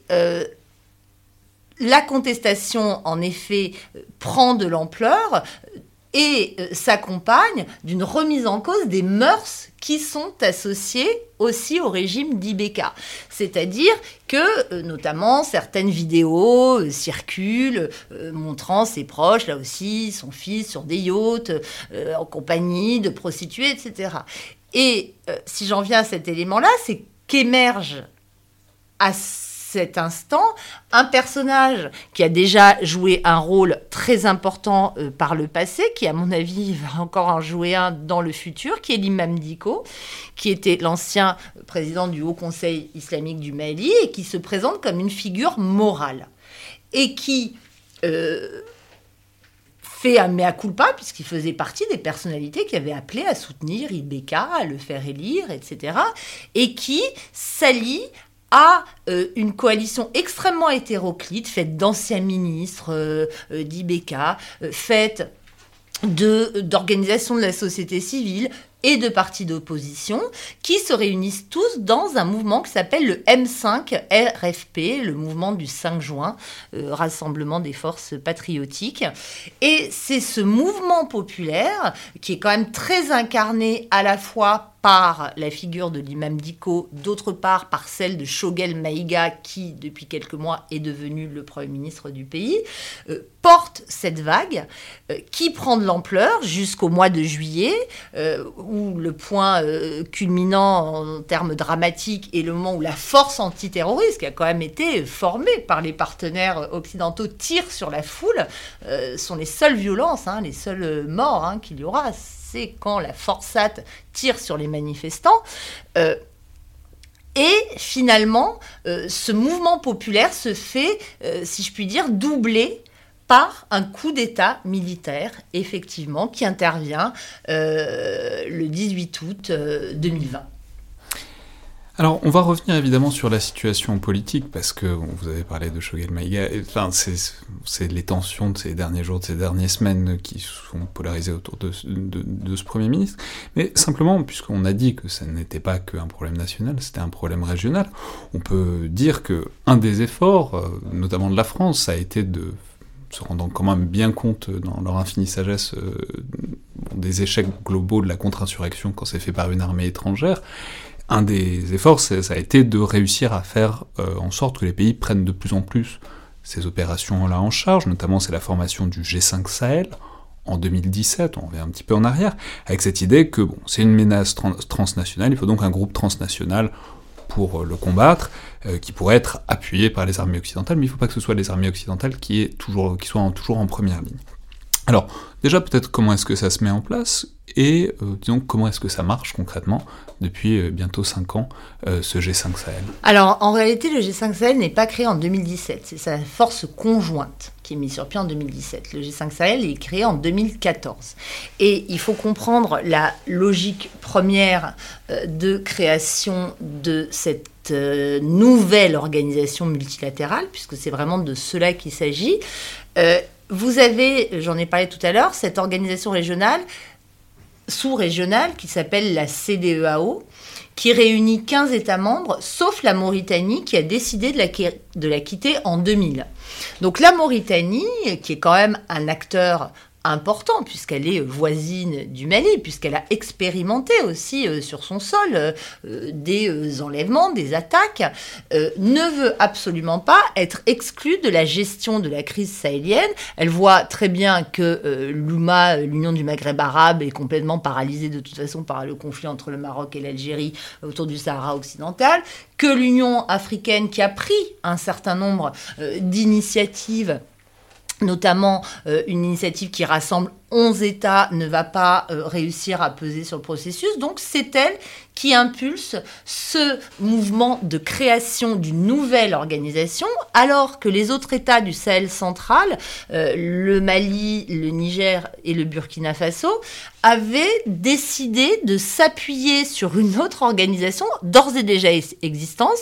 la contestation, en effet, prend de l'ampleur et s'accompagne d'une remise en cause des mœurs qui sont associées aussi au régime d'IBK. C'est-à-dire que, notamment, certaines vidéos circulent montrant ses proches, là aussi, son fils sur des yachts, en compagnie de prostituées, etc. Et si j'en viens à cet élément-là, c'est qu'émerge à cet instant un personnage qui a déjà joué un rôle très important par le passé, qui à mon avis va encore en jouer un dans le futur, qui est l'imam Dicko, qui était l'ancien président du Haut Conseil islamique du Mali et qui se présente comme une figure morale et qui fait un mea culpa puisqu'il faisait partie des personnalités qui avaient appelé à soutenir IBK, à le faire élire, etc. et qui s'allie à une coalition extrêmement hétéroclite, faite d'anciens ministres d'IBK, faite d'organisations de la société civile et de partis d'opposition, qui se réunissent tous dans un mouvement qui s'appelle le M5 RFP, le mouvement du 5 juin, Rassemblement des forces patriotiques. Et c'est ce mouvement populaire qui est quand même très incarné à la fois par la figure de l'imam Dicko, d'autre part par celle de Choguel Maïga, qui, depuis quelques mois, est devenu le Premier ministre du pays, porte cette vague qui prend de l'ampleur jusqu'au mois de juillet, où le point culminant en termes dramatiques est le moment où la force antiterroriste, qui a quand même été formée par les partenaires occidentaux, tire sur la foule, sont les seules violences, les seules morts qu'il y aura. C'est quand la forçat tire sur les manifestants. Et finalement, ce mouvement populaire se fait, si je puis dire, doubler par un coup d'État militaire, effectivement, qui intervient le 18 août 2020. Alors, on va revenir évidemment sur la situation politique, parce que vous avez parlé de Choguel Maïga, c'est les tensions de ces derniers jours, de ces dernières semaines qui sont polarisées autour de ce Premier ministre, mais simplement, puisqu'on a dit que ça n'était pas qu'un problème national, c'était un problème régional, on peut dire qu'un des efforts, notamment de la France, ça a été de se rendant quand même bien compte dans leur infinie sagesse des échecs globaux de la contre-insurrection quand c'est fait par une armée étrangère. Un des efforts, ça a été de réussir à faire en sorte que les pays prennent de plus en plus ces opérations-là en charge, notamment c'est la formation du G5 Sahel en 2017, on revient un petit peu en arrière, avec cette idée que c'est une menace transnationale, il faut donc un groupe transnational pour le combattre, qui pourrait être appuyé par les armées occidentales, mais il ne faut pas que ce soit les armées occidentales qui soient toujours en première ligne. Alors, déjà, peut-être comment est-ce que ça se met en place, et disons comment est-ce que ça marche concrètement depuis bientôt 5 ans, ce G5 Sahel. Alors, en réalité, le G5 Sahel n'est pas créé en 2017, c'est sa force conjointe qui est mise sur pied en 2017. Le G5 Sahel est créé en 2014. Et il faut comprendre la logique première de création de cette nouvelle organisation multilatérale, puisque c'est vraiment de cela qu'il s'agit. Vous avez, j'en ai parlé tout à l'heure, cette organisation régionale, sous-régionale, qui s'appelle la CEDEAO, qui réunit 15 États membres, sauf la Mauritanie, qui a décidé de la quitter en 2000. Donc la Mauritanie, qui est quand même un acteur important, puisqu'elle est voisine du Mali, puisqu'elle a expérimenté aussi sur son sol des enlèvements, des attaques, ne veut absolument pas être exclue de la gestion de la crise sahélienne. Elle voit très bien que l'UMA, l'Union du Maghreb arabe, est complètement paralysée de toute façon par le conflit entre le Maroc et l'Algérie autour du Sahara occidental, que l'Union africaine, qui a pris un certain nombre d'initiatives, notamment une initiative qui rassemble 11 États, ne va pas réussir à peser sur le processus. Donc c'est elle qui impulse ce mouvement de création d'une nouvelle organisation, alors que les autres États du Sahel central, le Mali, le Niger et le Burkina Faso, avaient décidé de s'appuyer sur une autre organisation d'ores et déjà existante,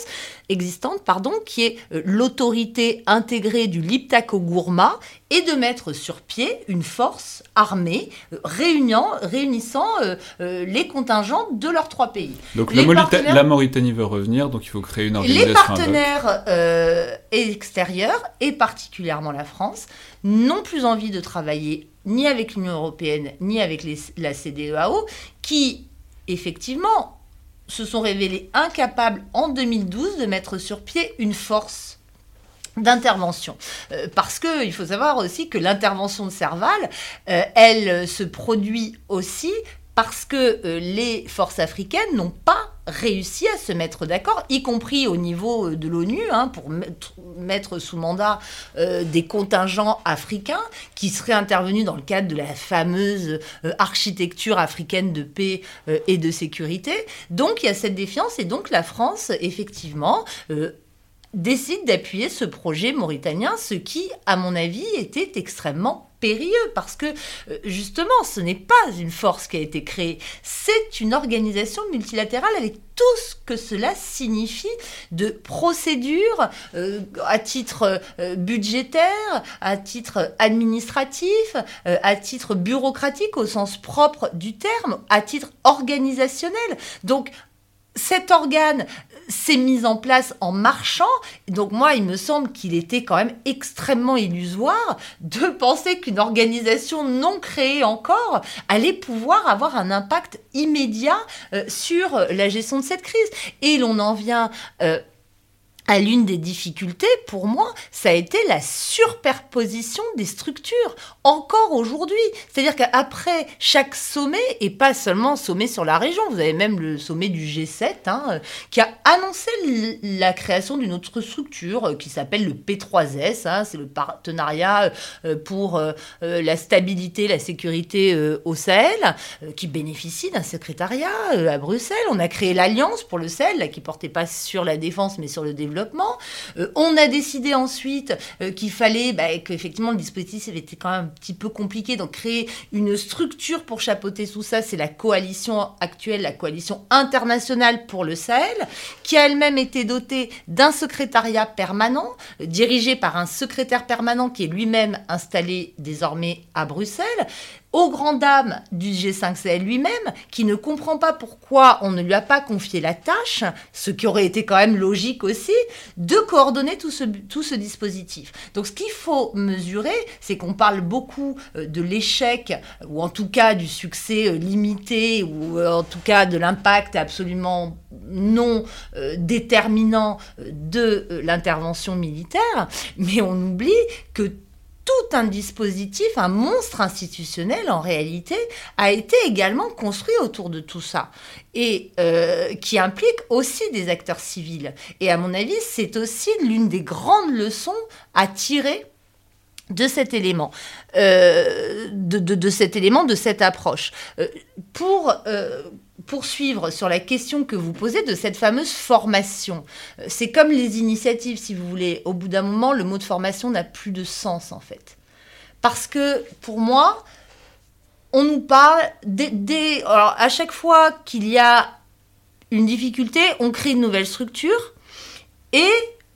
qui est l'autorité intégrée du Liptako-Gourma, et de mettre sur pied une force armée réunissant les contingents de leurs 3 pays. Donc la Mauritanie veut revenir, donc il faut créer une organisation. Les partenaires extérieurs, et particulièrement la France, n'ont plus envie de travailler ni avec l'Union européenne, ni avec la CEDEAO, qui, effectivement, se sont révélés incapables en 2012 de mettre sur pied une force d'intervention. Parce qu'il faut savoir aussi que l'intervention de Serval, elle se produit aussi parce que les forces africaines n'ont pas réussi à se mettre d'accord, y compris au niveau de l'ONU, pour mettre sous mandat des contingents africains qui seraient intervenus dans le cadre de la fameuse architecture africaine de paix et de sécurité. Donc il y a cette défiance, et donc la France, effectivement, décide d'appuyer ce projet mauritanien, ce qui, à mon avis, était extrêmement périlleux, parce que, justement, ce n'est pas une force qui a été créée, c'est une organisation multilatérale avec tout ce que cela signifie de procédures à titre budgétaire, à titre administratif, à titre bureaucratique au sens propre du terme, à titre organisationnel. Donc, cet organe s'est mis en place en marchant. Donc moi, il me semble qu'il était quand même extrêmement illusoire de penser qu'une organisation non créée encore allait pouvoir avoir un impact immédiat sur la gestion de cette crise. Et l'on en vient à l'une des difficultés, pour moi, ça a été la superposition des structures, encore aujourd'hui. C'est-à-dire qu'après chaque sommet, et pas seulement sommet sur la région, vous avez même le sommet du G7, qui a annoncé la création d'une autre structure qui s'appelle le P3S, c'est le partenariat pour la stabilité, la sécurité au Sahel, qui bénéficie d'un secrétariat à Bruxelles. On a créé l'Alliance pour le Sahel, là, qui ne portait pas sur la défense, mais sur le développement. On a décidé ensuite qu'il fallait, qu'effectivement le dispositif était quand même un petit peu compliqué, donc créer une structure pour chapeauter tout ça, c'est la coalition actuelle, la coalition internationale pour le Sahel, qui a elle-même été dotée d'un secrétariat permanent, dirigé par un secrétaire permanent qui est lui-même installé désormais à Bruxelles, aux grandes dames du G5 Sahel lui-même, qui ne comprend pas pourquoi on ne lui a pas confié la tâche, ce qui aurait été quand même logique aussi, de coordonner tout ce dispositif. Donc ce qu'il faut mesurer, c'est qu'on parle beaucoup de l'échec, ou en tout cas du succès limité, ou en tout cas de l'impact absolument non déterminant de l'intervention militaire, mais on oublie que tout un dispositif, un monstre institutionnel en réalité, a été également construit autour de tout ça et qui implique aussi des acteurs civils. Et à mon avis, c'est aussi l'une des grandes leçons à tirer de cet élément, de cette approche. Pour poursuivre sur la question que vous posez de cette fameuse formation, c'est comme les initiatives, si vous voulez. Au bout d'un moment, le mot de formation n'a plus de sens, en fait. Parce que, pour moi, on nous parle... Alors, à chaque fois qu'il y a une difficulté, on crée une nouvelle structure, et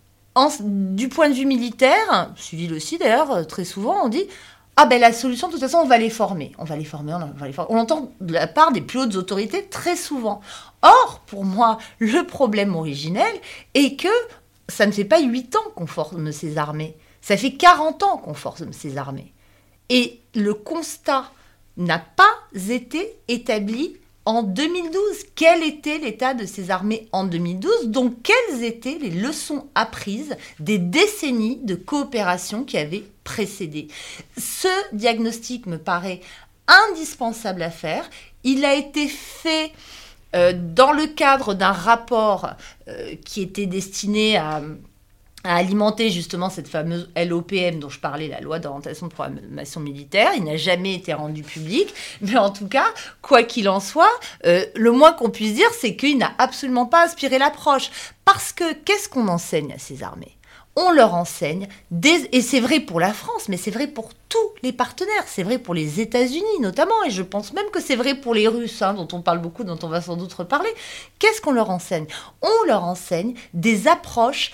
du point de vue militaire, civil aussi d'ailleurs, très souvent, on dit... la solution, de toute façon, on va les former. On l'entend de la part des plus hautes autorités très souvent. Or, pour moi, le problème originel est que ça ne fait pas 8 ans qu'on forme ces armées. Ça fait 40 ans qu'on forme ces armées. Et le constat n'a pas été établi en 2012. Quel était l'état de ces armées en 2012 ? Donc, quelles étaient les leçons apprises des décennies de coopération qui avaient précédé ? Ce diagnostic me paraît indispensable à faire. Il a été fait dans le cadre d'un rapport qui était destiné à alimenter justement cette fameuse LOPM dont je parlais, la loi d'orientation de programmation militaire. Il n'a jamais été rendu public, mais en tout cas, quoi qu'il en soit, le moins qu'on puisse dire, c'est qu'il n'a absolument pas inspiré l'approche. Parce que, qu'est-ce qu'on enseigne à ces armées ? On leur enseigne, et c'est vrai pour la France, mais c'est vrai pour tous les partenaires, c'est vrai pour les États-Unis notamment, et je pense même que c'est vrai pour les Russes, dont on parle beaucoup, dont on va sans doute reparler. Qu'est-ce qu'on leur enseigne ? On leur enseigne des approches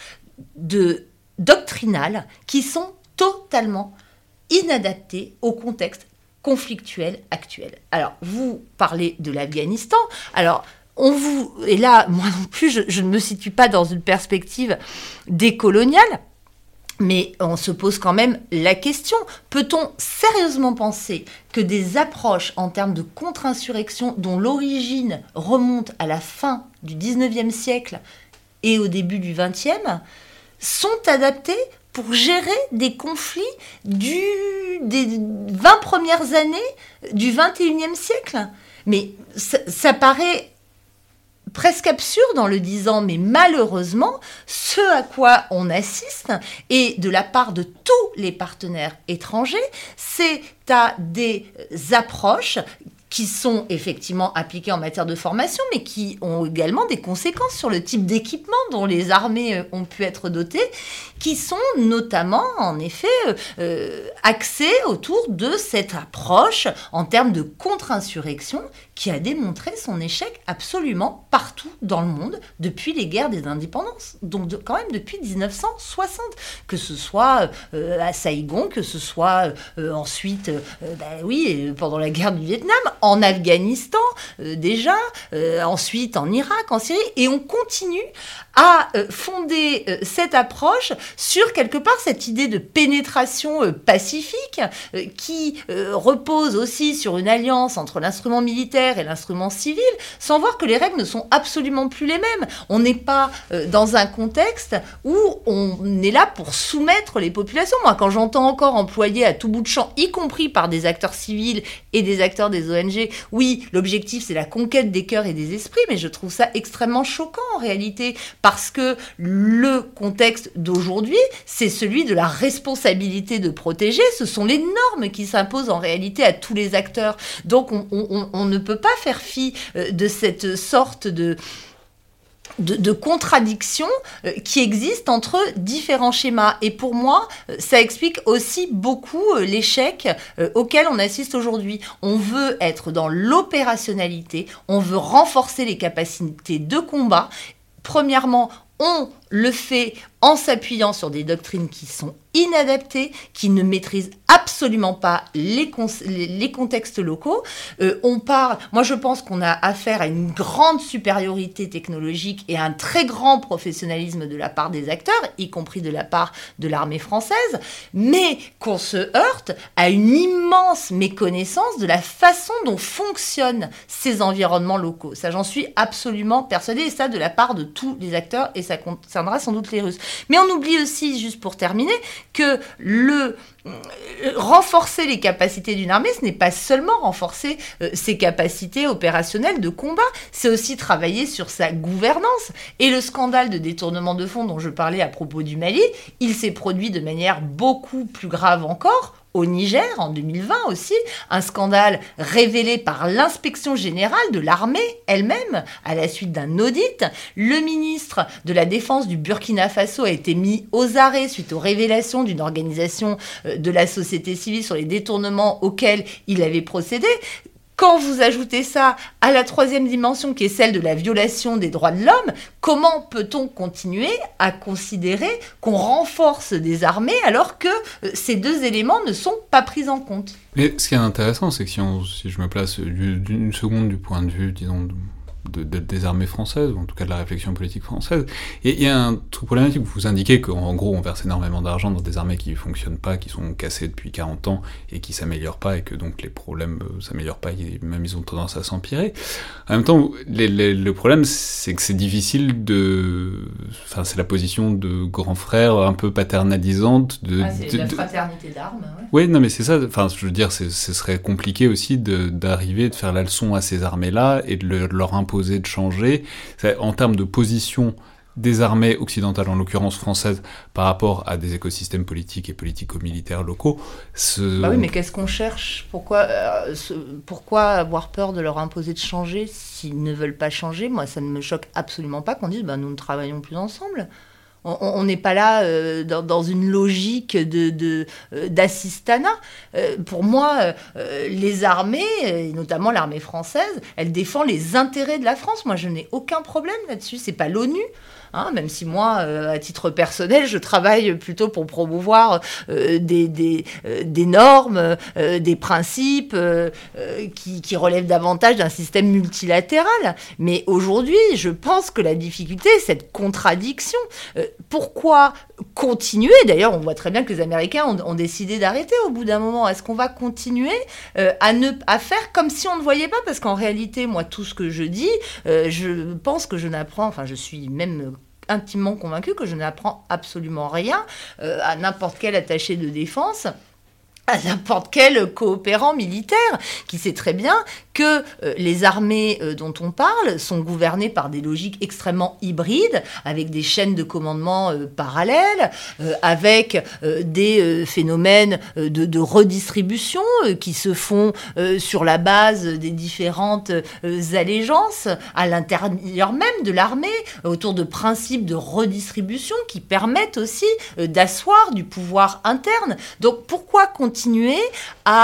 doctrinales qui sont totalement inadaptées au contexte conflictuel actuel. Alors, vous parlez de l'Afghanistan, et là, moi non plus, je ne me situe pas dans une perspective décoloniale, mais on se pose quand même la question, peut-on sérieusement penser que des approches en termes de contre-insurrection dont l'origine remonte à la fin du 19e siècle et au début du 20e, sont adaptés pour gérer des conflits des 20 premières années du 21e siècle ? Mais ça paraît presque absurde en le disant, mais malheureusement, ce à quoi on assiste, et de la part de tous les partenaires étrangers, c'est à des approches qui sont effectivement appliquées en matière de formation, mais qui ont également des conséquences sur le type d'équipement dont les armées ont pu être dotées, qui sont notamment, en effet, axées autour de cette approche en termes de contre-insurrection qui a démontré son échec absolument partout dans le monde depuis les guerres des indépendances, donc quand même depuis 1960, que ce soit à Saïgon, que ce soit ensuite, pendant la guerre du Vietnam, en Afghanistan déjà, ensuite en Irak, en Syrie, et on continue à fonder cette approche sur quelque part cette idée de pénétration pacifique qui repose aussi sur une alliance entre l'instrument militaire et l'instrument civil, sans voir que les règles ne sont absolument plus les mêmes. On n'est pas dans un contexte où on est là pour soumettre les populations. Moi, quand j'entends encore employer à tout bout de champ, y compris par des acteurs civils et des acteurs des ONG, oui, l'objectif c'est la conquête des cœurs et des esprits, mais je trouve ça extrêmement choquant en réalité, parce que le contexte d'aujourd'hui, c'est celui de la responsabilité de protéger. Ce sont les normes qui s'imposent en réalité à tous les acteurs. Donc on ne peut pas faire fi de cette sorte de contradiction qui existe entre différents schémas. Et pour moi, ça explique aussi beaucoup l'échec auquel on assiste aujourd'hui. On veut être dans l'opérationnalité, on veut renforcer les capacités de combat. Premièrement, on le fait en s'appuyant sur des doctrines qui sont inadaptées, qui ne maîtrisent absolument pas les contextes locaux. Moi je pense qu'on a affaire à une grande supériorité technologique et à un très grand professionnalisme de la part des acteurs, y compris de la part de l'armée française, mais qu'on se heurte à une immense méconnaissance de la façon dont fonctionnent ces environnements locaux. Ça, j'en suis absolument persuadée, et ça de la part de tous les acteurs, et ça concernera sans doute les Russes. Mais on oublie aussi, juste pour terminer, que renforcer les capacités d'une armée, ce n'est pas seulement renforcer ses capacités opérationnelles de combat, c'est aussi travailler sur sa gouvernance. Et le scandale de détournement de fonds dont je parlais à propos du Mali, il s'est produit de manière beaucoup plus grave encore au Niger, en 2020 aussi, un scandale révélé par l'inspection générale de l'armée elle-même, à la suite d'un audit. Le ministre de la Défense du Burkina Faso a été mis aux arrêts suite aux révélations d'une organisation de la société civile sur les détournements auxquels il avait procédé. Quand vous ajoutez ça à la troisième dimension qui est celle de la violation des droits de l'homme, comment peut-on continuer à considérer qu'on renforce des armées alors que ces deux éléments ne sont pas pris en compte ? Mais ce qui est intéressant, c'est que si je me place d'une seconde du point de vue, disons, des armées françaises, ou en tout cas de la réflexion politique française. Et il y a un truc problématique, vous indiquez qu'en gros on verse énormément d'argent dans des armées qui ne fonctionnent pas, qui sont cassées depuis 40 ans et qui s'améliorent pas, et que donc les problèmes s'améliorent pas, et même ils ont tendance à s'empirer. En même temps, le problème c'est que c'est difficile enfin c'est la position de grand frère un peu paternalisante c'est la fraternité d'armes. Oui, non mais c'est ça, enfin je veux dire, ce serait compliqué aussi d'arriver, de faire la leçon à ces armées-là et de leur imposer de changer. En termes de position des armées occidentales, en l'occurrence françaises, par rapport à des écosystèmes politiques et politico-militaires locaux. Oui, mais qu'est-ce qu'on cherche ? Pourquoi avoir peur de leur imposer de changer s'ils ne veulent pas changer ? Moi, ça ne me choque absolument pas qu'on dise nous ne travaillons plus ensemble. On n'est pas là dans une logique d'assistanat. Pour moi, les armées, et notamment l'armée française, elle défend les intérêts de la France. Moi, je n'ai aucun problème là-dessus. C'est pas l'ONU. Même si moi, à titre personnel, je travaille plutôt pour promouvoir des normes, des principes qui relèvent davantage d'un système multilatéral. Mais aujourd'hui, je pense que la difficulté, c'est cette contradiction. Pourquoi continuer ? D'ailleurs, on voit très bien que les Américains ont décidé d'arrêter au bout d'un moment. Est-ce qu'on va continuer à faire comme si on ne voyait pas ? Parce qu'en réalité, moi, tout ce que je dis, je pense que je n'apprends, enfin, je suis même intimement convaincu que je n'apprends absolument rien à n'importe quel attaché de défense, à n'importe quel coopérant militaire qui sait très bien que les armées dont on parle sont gouvernées par des logiques extrêmement hybrides, avec des chaînes de commandement parallèles, avec des phénomènes de redistribution qui se font sur la base des différentes allégeances à l'intérieur même de l'armée, autour de principes de redistribution qui permettent aussi d'asseoir du pouvoir interne. Donc pourquoi continuer à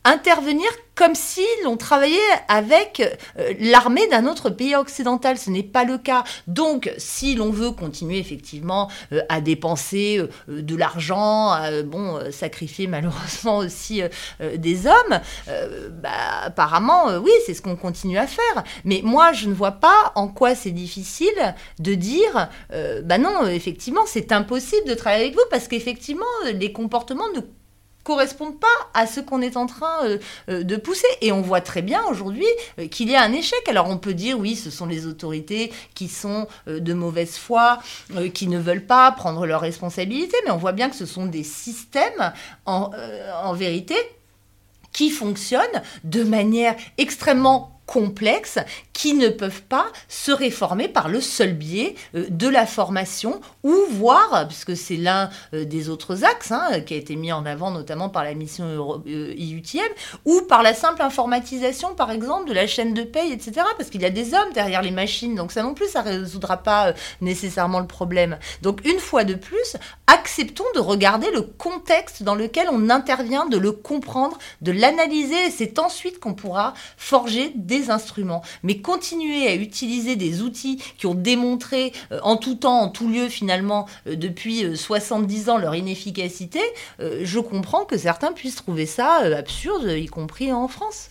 intervenir comme si l'on travaillait avec l'armée d'un autre pays occidental. Ce n'est pas le cas. Donc, si l'on veut continuer effectivement à dépenser de l'argent, à sacrifier malheureusement aussi des hommes, apparemment, oui, c'est ce qu'on continue à faire. Mais moi, je ne vois pas en quoi c'est difficile de dire non, effectivement, c'est impossible de travailler avec vous parce qu'effectivement, les comportements ne correspondent pas à ce qu'on est en train de pousser. Et on voit très bien aujourd'hui qu'il y a un échec. Alors on peut dire, oui, ce sont les autorités qui sont de mauvaise foi, qui ne veulent pas prendre leurs responsabilités, mais on voit bien que ce sont des systèmes, en vérité, qui fonctionnent de manière extrêmement complexes qui ne peuvent pas se réformer par le seul biais de la formation ou voire, puisque c'est l'un des autres axes qui a été mis en avant notamment par la mission IUTM, ou par la simple informatisation par exemple de la chaîne de paye, etc. Parce qu'il y a des hommes derrière les machines, donc ça non plus, ça ne résoudra pas nécessairement le problème. Donc une fois de plus, acceptons de regarder le contexte dans lequel on intervient, de le comprendre, de l'analyser, et c'est ensuite qu'on pourra forger des instruments. Mais continuer à utiliser des outils qui ont démontré en tout temps, en tout lieu finalement, depuis 70 ans leur inefficacité, je comprends que certains puissent trouver ça absurde, y compris en France.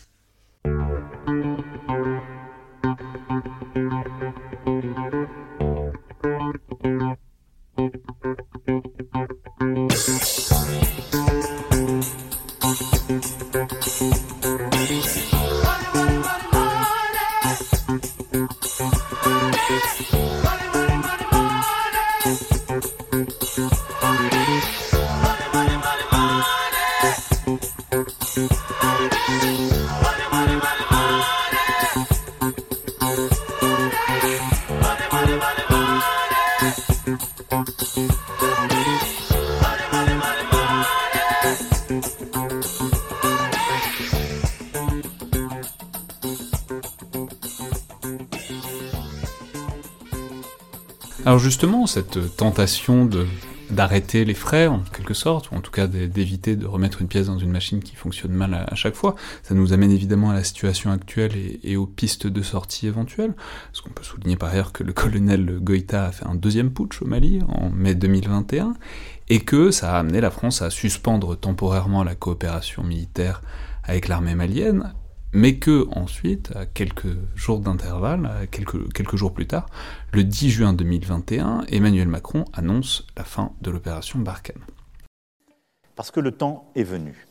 Alors justement, cette tentation d'arrêter les frais, en quelque sorte, ou en tout cas d'éviter de remettre une pièce dans une machine qui fonctionne mal à chaque fois, ça nous amène évidemment à la situation actuelle et aux pistes de sortie éventuelles. Parce qu'on peut souligner par ailleurs que le colonel Goïta a fait un deuxième putsch au Mali en mai 2021, et que ça a amené la France à suspendre temporairement la coopération militaire avec l'armée malienne, mais que ensuite, à quelques jours d'intervalle, quelques jours plus tard, le 10 juin 2021, Emmanuel Macron annonce la fin de l'opération Barkhane. Parce que le temps est venu.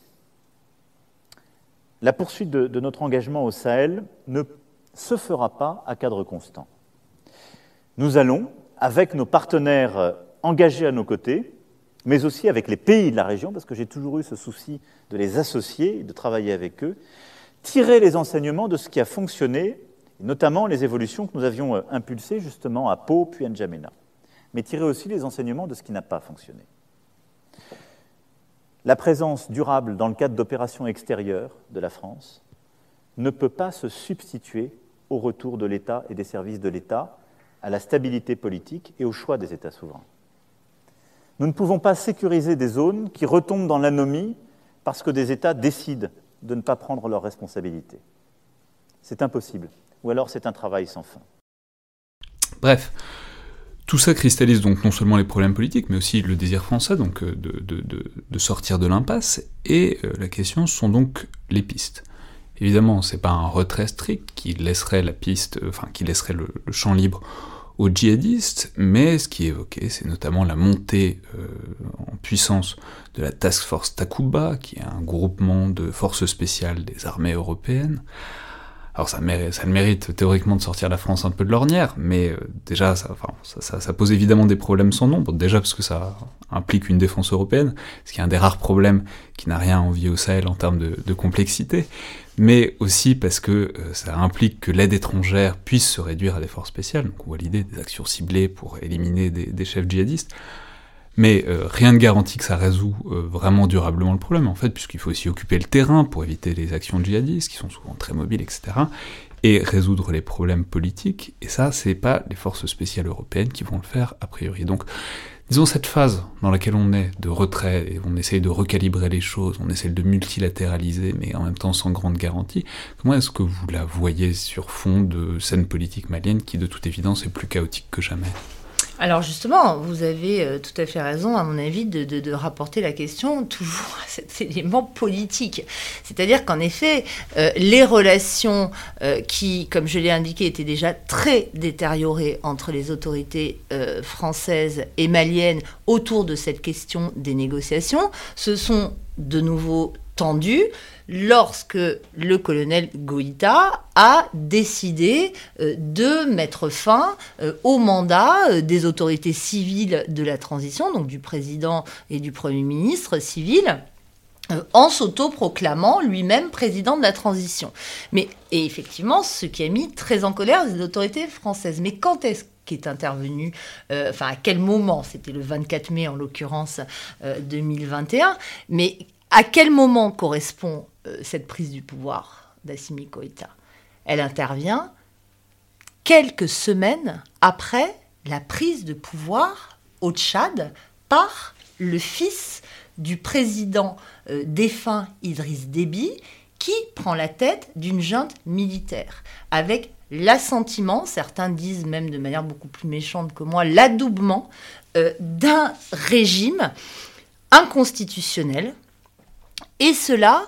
La poursuite de notre engagement au Sahel ne se fera pas à cadre constant. Nous allons, avec nos partenaires engagés à nos côtés, mais aussi avec les pays de la région, parce que j'ai toujours eu ce souci de les associer et de travailler avec eux, tirer les enseignements de ce qui a fonctionné, notamment les évolutions que nous avions impulsées justement à Pau puis à N'Djamena, mais tirer aussi les enseignements de ce qui n'a pas fonctionné. La présence durable dans le cadre d'opérations extérieures de la France ne peut pas se substituer au retour de l'État et des services de l'État, à la stabilité politique et au choix des États souverains. Nous ne pouvons pas sécuriser des zones qui retombent dans l'anomie parce que des États décident de ne pas prendre leurs responsabilités. C'est impossible, ou alors c'est un travail sans fin. Bref, tout ça cristallise donc non seulement les problèmes politiques, mais aussi le désir français donc de sortir de l'impasse, et la question sont donc les pistes. Évidemment, c'est pas un retrait strict qui laisserait le champ libre aux djihadistes, mais ce qui est évoqué, c'est notamment la montée en puissance de la Task Force Takuba, qui est un groupement de forces spéciales des armées européennes. Alors ça le mérite théoriquement de sortir la France un peu de l'ornière, mais déjà ça pose évidemment des problèmes sans nombre, déjà parce que ça implique une défense européenne, ce qui est un des rares problèmes qui n'a rien à envier au Sahel en termes de complexité, mais aussi parce que ça implique que l'aide étrangère puisse se réduire à des forces spéciales, donc on voit l'idée des actions ciblées pour éliminer des chefs djihadistes, mais rien ne garantit que ça résout vraiment durablement le problème, en fait, puisqu'il faut aussi occuper le terrain pour éviter les actions djihadistes, qui sont souvent très mobiles, etc., et résoudre les problèmes politiques, et ça, c'est pas les forces spéciales européennes qui vont le faire, a priori. Donc, Disons, cette phase dans laquelle on est, de retrait, et on essaye de recalibrer les choses, on essaye de multilatéraliser, mais en même temps sans grande garantie, comment est-ce que vous la voyez sur fond de scène politique malienne qui, de toute évidence, est plus chaotique que jamais ? Alors justement, vous avez tout à fait raison, à mon avis, de rapporter la question toujours à cet élément politique. C'est-à-dire qu'en effet, les relations qui, comme je l'ai indiqué, étaient déjà très détériorées entre les autorités françaises et maliennes autour de cette question des négociations, se sont de nouveau tendues lorsque le colonel Goïta a décidé de mettre fin au mandat des autorités civiles de la transition, donc du président et du Premier ministre civil, en s'autoproclamant lui-même président de la transition. Et effectivement, ce qui a mis très en colère les autorités françaises. Mais quand est-ce qu'est intervenu, à quel moment, c'était le 24 mai en l'occurrence 2021, mais à quel moment correspond cette prise du pouvoir d'Assimi Goïta ? Elle intervient quelques semaines après la prise de pouvoir au Tchad par le fils du président défunt Idriss Déby, qui prend la tête d'une junte militaire, avec l'assentiment, certains disent même de manière beaucoup plus méchante que moi, l'adoubement d'un régime inconstitutionnel, et cela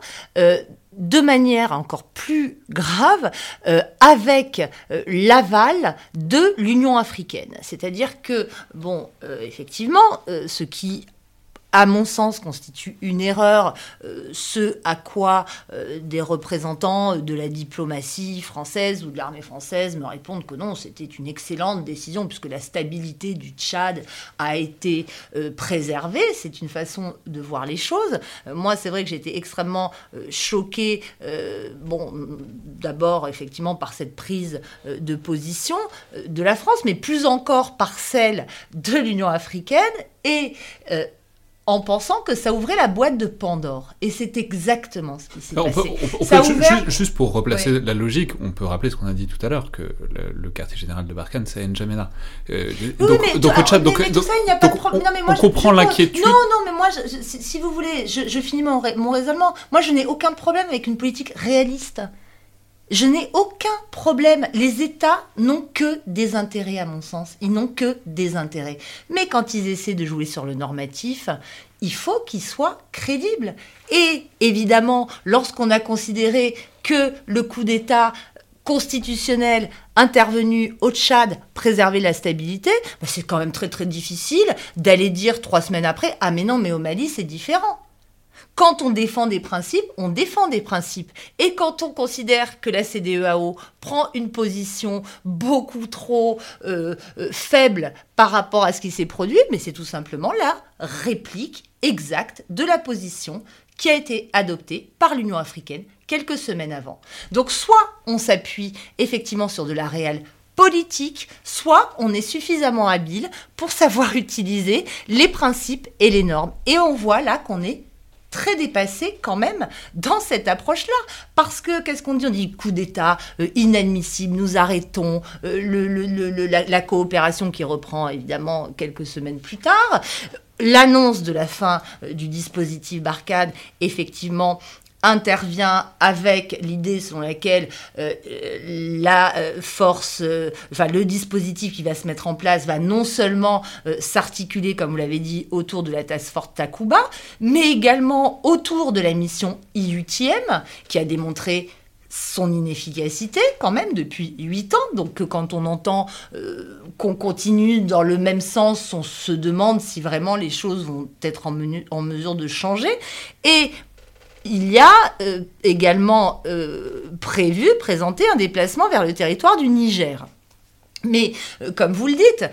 de manière encore plus grave avec l'aval de l'Union africaine. C'est-à-dire que, effectivement, ce qui, à mon sens, constitue une erreur, ce à quoi des représentants de la diplomatie française ou de l'armée française me répondent que non, c'était une excellente décision puisque la stabilité du Tchad a été préservée. C'est une façon de voir les choses. Moi, c'est vrai que j'ai été extrêmement choquée, d'abord, effectivement, par cette prise de position de la France, mais plus encore par celle de l'Union africaine et en pensant que ça ouvrait la boîte de Pandore. Et c'est exactement ce qui s'est passé. Juste pour replacer la logique, on peut rappeler ce qu'on a dit tout à l'heure, que le quartier général de Barkhane, c'est N'Djamena. Donc au Tchad, tout ça, il n'y a pas de problème. Non, mais moi, on comprend l'inquiétude. Non, mais moi, si vous voulez, je finis mon raisonnement. Moi, je n'ai aucun problème avec une politique réaliste. Je n'ai aucun problème. Les États n'ont que des intérêts, à mon sens. Ils n'ont que des intérêts. Mais quand ils essaient de jouer sur le normatif, il faut qu'ils soient crédibles. Et évidemment, lorsqu'on a considéré que le coup d'État constitutionnel intervenu au Tchad préservait la stabilité, c'est quand même très très difficile d'aller dire 3 semaines après « Ah mais non, mais au Mali, c'est différent ». Quand on défend des principes, on défend des principes. Et quand on considère que la CEDEAO prend une position beaucoup trop faible par rapport à ce qui s'est produit, mais c'est tout simplement la réplique exacte de la position qui a été adoptée par l'Union africaine quelques semaines avant. Donc soit on s'appuie effectivement sur de la réelle politique, soit on est suffisamment habile pour savoir utiliser les principes et les normes. Et on voit là qu'on est très dépassé quand même dans cette approche-là. Parce que, qu'est-ce qu'on dit ? On dit coup d'État, inadmissible, nous arrêtons, la coopération qui reprend évidemment quelques semaines plus tard. L'annonce de la fin du dispositif Barkhane, effectivement, intervient avec l'idée selon laquelle le dispositif qui va se mettre en place va non seulement s'articuler, comme vous l'avez dit, autour de la Task Force Takuba, mais également autour de la mission I8e, qui a démontré son inefficacité quand même depuis 8 ans. Donc quand on entend qu'on continue dans le même sens, on se demande si vraiment les choses vont être en mesure de changer. Et il y a également présenté un déplacement vers le territoire du Niger. Mais, comme vous le dites,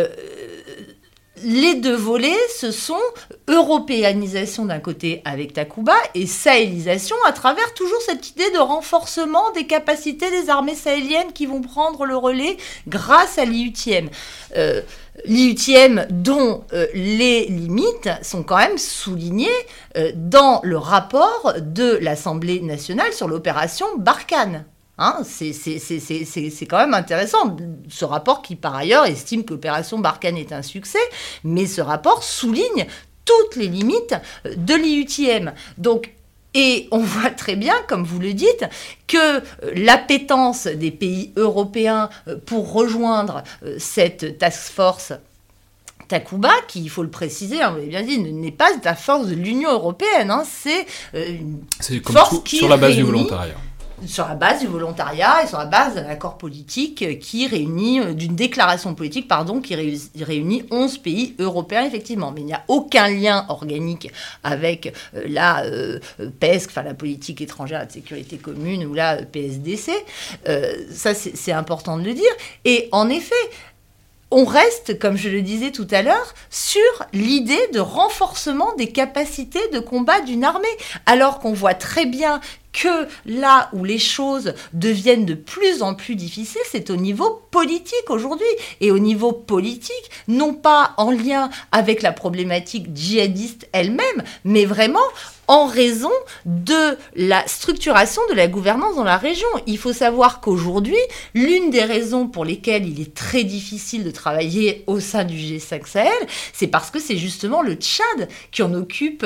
les deux volets, ce sont européanisation d'un côté avec Takuba et sahélisation à travers toujours cette idée de renforcement des capacités des armées sahéliennes qui vont prendre le relais grâce à l'I8e. L'I8e dont les limites sont quand même soulignées dans le rapport de l'Assemblée nationale sur l'opération Barkhane. Hein, c'est quand même intéressant. Ce rapport qui, par ailleurs, estime que l'opération Barkhane est un succès, mais ce rapport souligne toutes les limites de l'IUTM. Donc, et on voit très bien, comme vous le dites, que l'appétence des pays européens pour rejoindre cette task force Takuba, qui, il faut le préciser, vous l'avez bien dit, n'est pas la force de l'Union européenne, hein, c'est une force qui sur la base du volontariat. Sur la base du volontariat et sur la base d'un accord politique qui réunit, d'une déclaration politique, qui réunit 11 pays européens, effectivement. Mais il n'y a aucun lien organique avec la PESC, la politique étrangère et de sécurité commune, ou la PSDC. Ça, c'est important de le dire. Et en effet, on reste, comme je le disais tout à l'heure, sur l'idée de renforcement des capacités de combat d'une armée, alors qu'on voit très bien que là où les choses deviennent de plus en plus difficiles, c'est au niveau politique aujourd'hui. Et au niveau politique, non pas en lien avec la problématique djihadiste elle-même, mais vraiment en raison de la structuration de la gouvernance dans la région. Il faut savoir qu'aujourd'hui, l'une des raisons pour lesquelles il est très difficile de travailler au sein du G5 Sahel, c'est parce que c'est justement le Tchad qui en occupe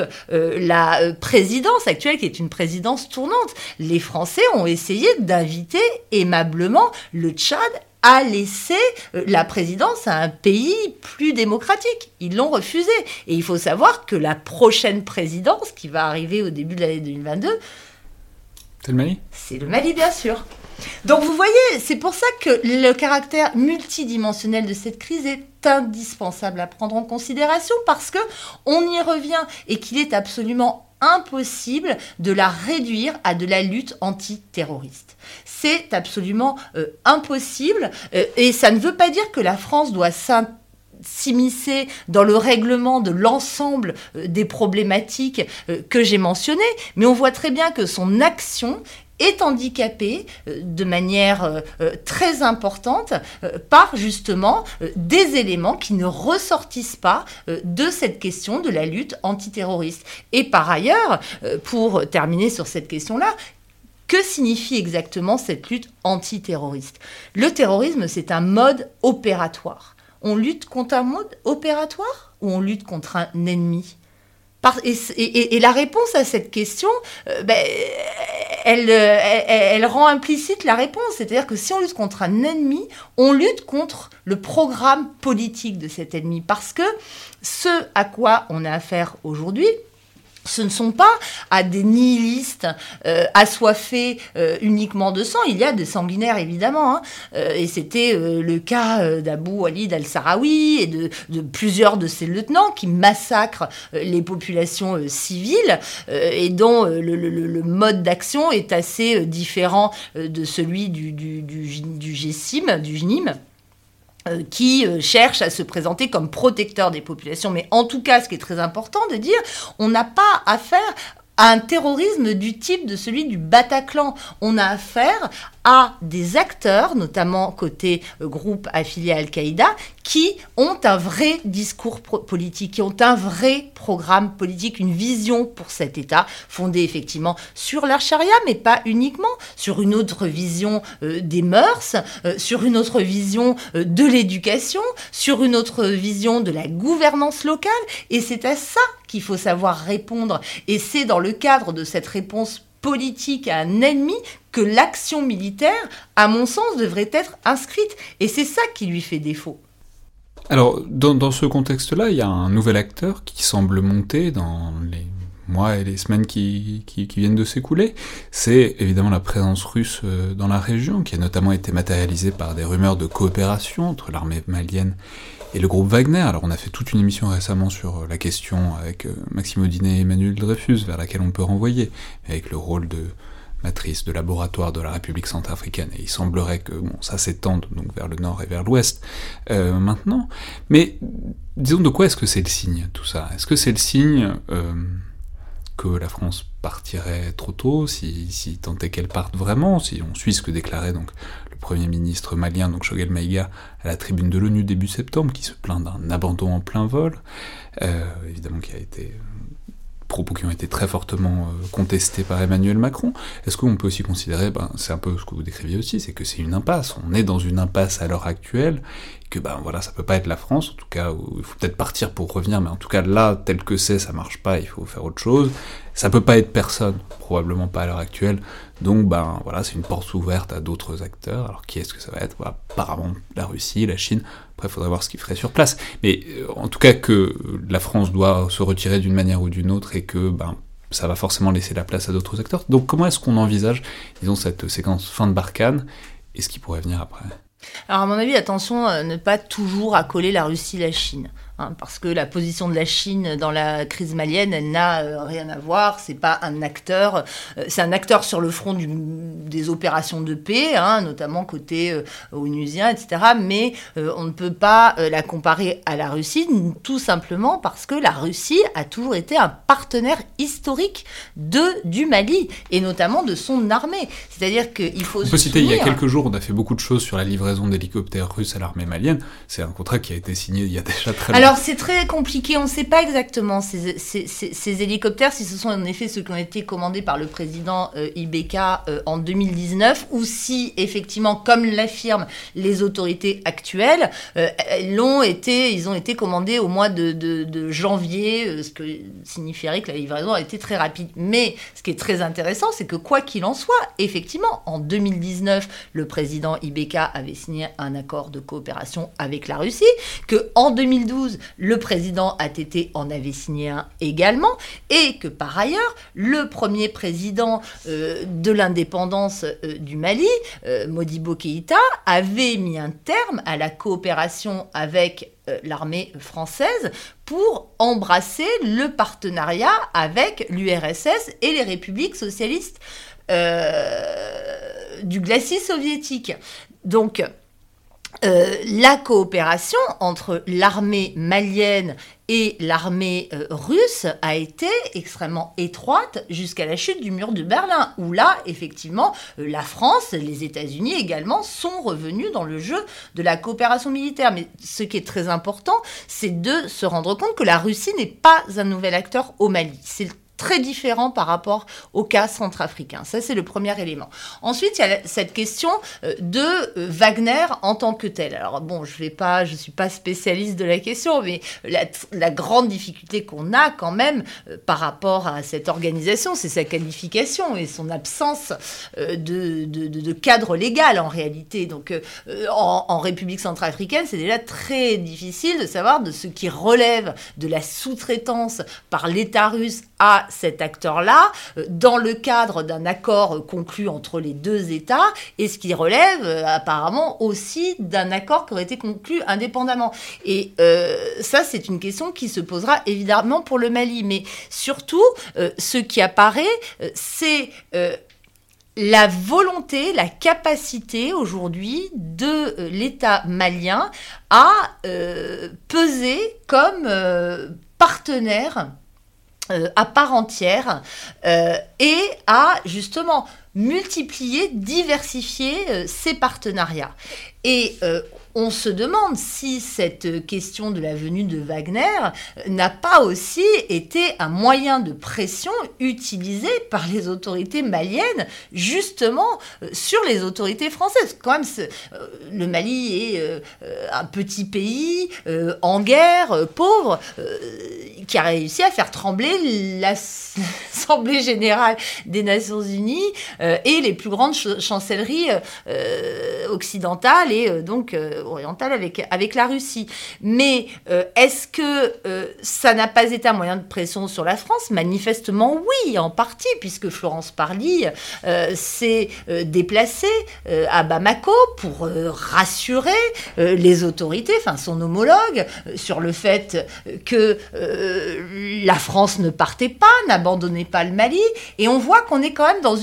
la présidence actuelle, qui est une présidence tournante. Les Français ont essayé d'inviter aimablement le Tchad à laisser la présidence à un pays plus démocratique. Ils l'ont refusé. Et il faut savoir que la prochaine présidence, qui va arriver au début de l'année 2022... C'est le Mali ? C'est le Mali, bien sûr. Donc vous voyez, c'est pour ça que le caractère multidimensionnel de cette crise est indispensable à prendre en considération, parce qu'on y revient et qu'il est absolument impossible de la réduire à de la lutte antiterroriste. C'est absolument impossible, et ça ne veut pas dire que la France doit s'immiscer dans le règlement de l'ensemble des problématiques que j'ai mentionnées, mais on voit très bien que son action est handicapée de manière très importante par justement des éléments qui ne ressortissent pas de cette question de la lutte antiterroriste. Et par ailleurs, pour terminer sur cette question-là, que signifie exactement cette lutte antiterroriste ? Le terrorisme, c'est un mode opératoire. On lutte contre un mode opératoire ou on lutte contre un ennemi ? Et la réponse à cette question, elle rend implicite la réponse. C'est-à-dire que si on lutte contre un ennemi, on lutte contre le programme politique de cet ennemi. Parce que ce à quoi on a affaire aujourd'hui, ce ne sont pas à des nihilistes assoiffés uniquement de sang. Il y a des sanguinaires, évidemment. Et c'était le cas d'Abou Walid al-Sahraoui et de plusieurs de ses lieutenants qui massacrent les populations civiles et dont le mode d'action est assez différent de celui du GSIM, du JNIM. Qui cherche à se présenter comme protecteur des populations. Mais en tout cas, ce qui est très important de dire, on n'a pas affaire à un terrorisme du type de celui du Bataclan. On a affaire à des acteurs, notamment côté groupe affilié à Al-Qaïda, qui ont un vrai discours politique, qui ont un vrai programme politique, une vision pour cet État, fondée effectivement sur la charia, mais pas uniquement, sur une autre vision des mœurs, sur une autre vision de l'éducation, sur une autre vision de la gouvernance locale, et c'est à ça qu'il faut savoir répondre. Et c'est dans le cadre de cette réponse politique à un ennemi que l'action militaire, à mon sens, devrait être inscrite. Et c'est ça qui lui fait défaut. Alors, dans ce contexte-là, il y a un nouvel acteur qui semble monter dans les mois et les semaines qui viennent de s'écouler. C'est évidemment la présence russe dans la région, qui a notamment été matérialisée par des rumeurs de coopération entre l'armée malienne et le groupe Wagner. Alors on a fait toute une émission récemment sur la question avec Maxime Audinet et Emmanuel Dreyfus, vers laquelle on peut renvoyer, avec le rôle de matrice, de laboratoire de la République centrafricaine. Et il semblerait que ça s'étende donc vers le nord et vers l'ouest maintenant. Mais disons, de quoi est-ce que c'est le signe, tout ça ? Est-ce que c'est le signe que la France partirait trop tôt, si tant est qu'elle parte vraiment, si on suit ce que déclarait donc le Premier ministre malien, donc Choguel Maïga, à la tribune de l'ONU début septembre, qui se plaint d'un abandon en plein vol, évidemment qui a été propos qui ont été très fortement contestés par Emmanuel Macron. Est-ce qu'on peut aussi considérer, c'est un peu ce que vous décriviez aussi, c'est que c'est une impasse, on est dans une impasse à l'heure actuelle, que ça peut pas être la France, en tout cas, où il faut peut-être partir pour revenir, mais en tout cas là, tel que c'est, ça marche pas, il faut faire autre chose. Ça peut pas être personne, probablement pas à l'heure actuelle, donc c'est une porte ouverte à d'autres acteurs. Alors qui est-ce que ça va être ? Apparemment la Russie, la Chine, après il faudrait voir ce qu'ils feraient sur place. Mais en tout cas que la France doit se retirer d'une manière ou d'une autre et que ça va forcément laisser la place à d'autres acteurs. Donc comment est-ce qu'on envisage, disons, cette séquence fin de Barkhane et ce qui pourrait venir après ? Alors à mon avis, attention à ne pas toujours accoler la Russie et la Chine. Parce que la position de la Chine dans la crise malienne, elle n'a rien à voir. C'est pas un acteur, c'est un acteur sur le front des opérations de paix, notamment côté onusien, etc. Mais on ne peut pas la comparer à la Russie, tout simplement parce que la Russie a toujours été un partenaire historique du Mali, et notamment de son armée. C'est-à-dire qu'il faut on peut citer, il y a quelques jours, on a fait beaucoup de choses sur la livraison d'hélicoptères russes à l'armée malienne. C'est un contrat qui a été signé il y a déjà très longtemps. Alors c'est très compliqué, on ne sait pas exactement ces hélicoptères, si ce sont en effet ceux qui ont été commandés par le président Ibeka en 2019, ou si effectivement, comme l'affirment les autorités actuelles, ils ont été commandés au mois de janvier, ce qui signifierait que la livraison a été très rapide. Mais ce qui est très intéressant, c'est que quoi qu'il en soit, effectivement, en 2019, le président Ibeka avait signé un accord de coopération avec la Russie, qu'en 2012, le président ATT en avait signé un également, et que par ailleurs, le premier président de l'indépendance du Mali, Modibo Keïta, avait mis un terme à la coopération avec l'armée française pour embrasser le partenariat avec l'URSS et les républiques socialistes du glacis soviétique. Donc, la coopération entre l'armée malienne et l'armée russe a été extrêmement étroite jusqu'à la chute du mur de Berlin, où là, effectivement, la France, les États-Unis également, sont revenus dans le jeu de la coopération militaire. Mais ce qui est très important, c'est de se rendre compte que la Russie n'est pas un nouvel acteur au Mali. C'est très différent par rapport au cas centrafricain. Ça, c'est le premier élément. Ensuite, il y a cette question de Wagner en tant que tel. Alors bon, je suis pas spécialiste de la question, mais la grande difficulté qu'on a quand même par rapport à cette organisation, c'est sa qualification et son absence de cadre légal en réalité. Donc en République centrafricaine, c'est déjà très difficile de savoir de ce qui relève de la sous-traitance par l'État russe à cet acteur-là, dans le cadre d'un accord conclu entre les deux États, et ce qui relève apparemment aussi d'un accord qui aurait été conclu indépendamment. Et ça, c'est une question qui se posera évidemment pour le Mali. Mais surtout, ce qui apparaît, c'est la volonté, la capacité aujourd'hui de l'État malien à peser comme partenaire à part entière et à justement multiplier, diversifier ces partenariats. Et on se demande si cette question de la venue de Wagner n'a pas aussi été un moyen de pression utilisé par les autorités maliennes, justement sur les autorités françaises. Quand même, le Mali est un petit pays en guerre, pauvre, qui a réussi à faire trembler l'Assemblée générale des Nations Unies et les plus grandes chancelleries occidentales et donc orientale avec la Russie. Mais est-ce que ça n'a pas été un moyen de pression sur la France ? Manifestement oui, en partie, puisque Florence Parly s'est déplacée à Bamako pour rassurer les autorités, enfin son homologue, sur le fait que la France ne partait pas, n'abandonnait pas le Mali, et on voit qu'on est quand même dans une surenchère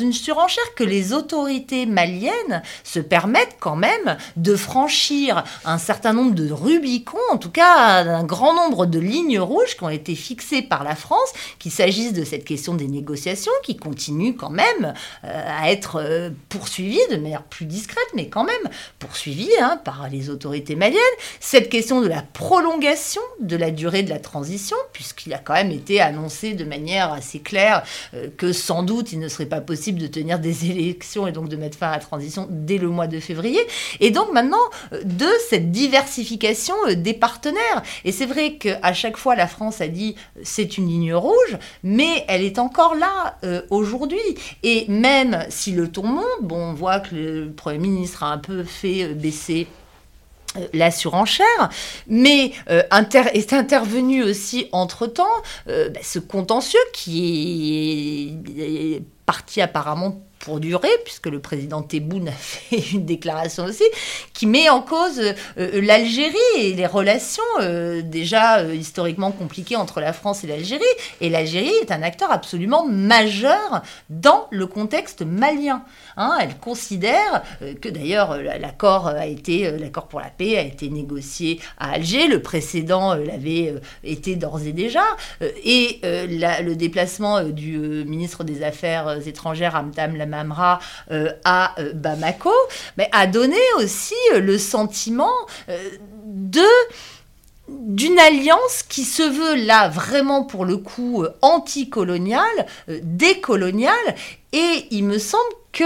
surenchère que les autorités maliennes se permettent quand même de franchir un certain nombre de Rubicons, en tout cas un grand nombre de lignes rouges qui ont été fixées par la France, qu'il s'agisse de cette question des négociations qui continue quand même à être poursuivie de manière plus discrète, mais quand même poursuivie par les autorités maliennes, cette question de la prolongation de la durée de la transition, puisqu'il a quand même été annoncé de manière assez claire que sans doute il ne serait pas possible de tenir des élections et donc de mettre fin à la transition dès le mois de février, et donc maintenant de cette diversification des partenaires. Et c'est vrai qu'à chaque fois la France a dit c'est une ligne rouge, mais elle est encore là aujourd'hui. Et même si le ton monte, on voit que le Premier ministre a un peu fait baisser la surenchère, mais est intervenu aussi entre-temps ce contentieux qui est parti apparemment pour durer, puisque le président Tebboune a fait une déclaration aussi, qui met en cause l'Algérie et les relations déjà historiquement compliquées entre la France et l'Algérie. Et l'Algérie est un acteur absolument majeur dans le contexte malien. Elle considère que d'ailleurs l'accord pour la paix a été négocié à Alger, le précédent l'avait été d'ores et déjà, et le déplacement du ministre des Affaires étrangères Hamdam Lamamra à Bamako a donné aussi le sentiment d'une alliance qui se veut là vraiment pour le coup anticoloniale, décoloniale, et il me semble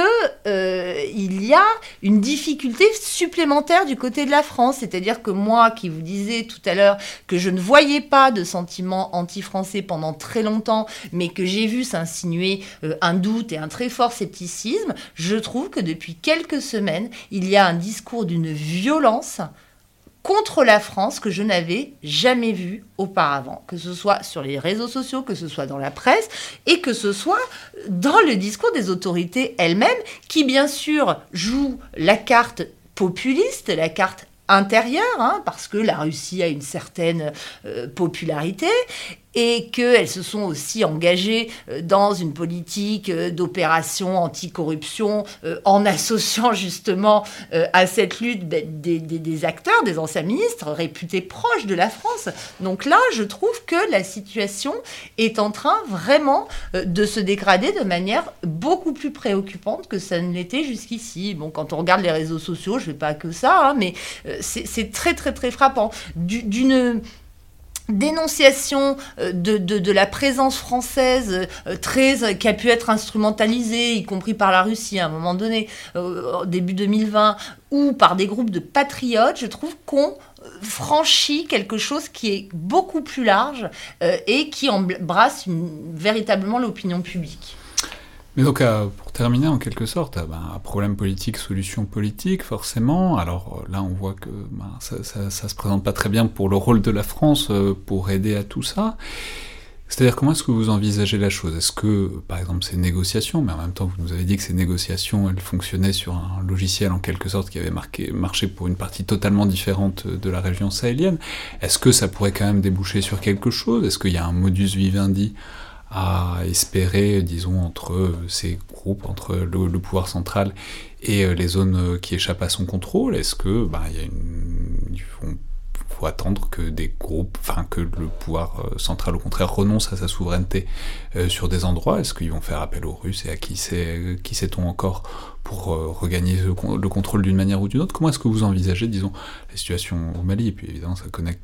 qu'il y a une difficulté supplémentaire du côté de la France. C'est-à-dire que moi, qui vous disais tout à l'heure que je ne voyais pas de sentiment anti-français pendant très longtemps, mais que j'ai vu s'insinuer un doute et un très fort scepticisme, je trouve que depuis quelques semaines, il y a un discours d'une violence contre la France que je n'avais jamais vu auparavant, que ce soit sur les réseaux sociaux, que ce soit dans la presse, et que ce soit dans le discours des autorités elles-mêmes, qui bien sûr jouent la carte populiste, la carte intérieure, parce que la Russie a une certaine popularité, et qu'elles se sont aussi engagées dans une politique d'opération anticorruption en associant justement à cette lutte des acteurs, des anciens ministres réputés proches de la France. Donc là, je trouve que la situation est en train vraiment de se dégrader de manière beaucoup plus préoccupante que ça ne l'était jusqu'ici. Bon, quand on regarde les réseaux sociaux, je ne fais pas que ça, mais c'est très très très frappant. D'une dénonciation de la présence française qui a pu être instrumentalisée, y compris par la Russie à un moment donné, au début 2020, ou par des groupes de patriotes, je trouve qu'on franchit quelque chose qui est beaucoup plus large et qui embrasse véritablement l'opinion publique. Mais donc, pour terminer, en quelque sorte, un problème politique, solution politique, forcément. Alors là, on voit que ça se présente pas très bien pour le rôle de la France pour aider à tout ça. C'est-à-dire, comment est-ce que vous envisagez la chose ? Est-ce que, par exemple, ces négociations, mais en même temps, vous nous avez dit que ces négociations, elles fonctionnaient sur un logiciel, en quelque sorte, qui avait marché pour une partie totalement différente de la région sahélienne. Est-ce que ça pourrait quand même déboucher sur quelque chose ? Est-ce qu'il y a un modus vivendi à espérer, disons, entre ces groupes, entre le pouvoir central et les zones qui échappent à son contrôle? Est-ce que il faut attendre que des groupes, que le pouvoir central au contraire renonce à sa souveraineté sur des endroits? Est-ce qu'ils vont faire appel aux Russes, et à qui sait-on encore, pour regagner le contrôle d'une manière ou d'une autre? Comment est-ce que vous envisagez, disons, la situation au Mali? Et puis évidemment,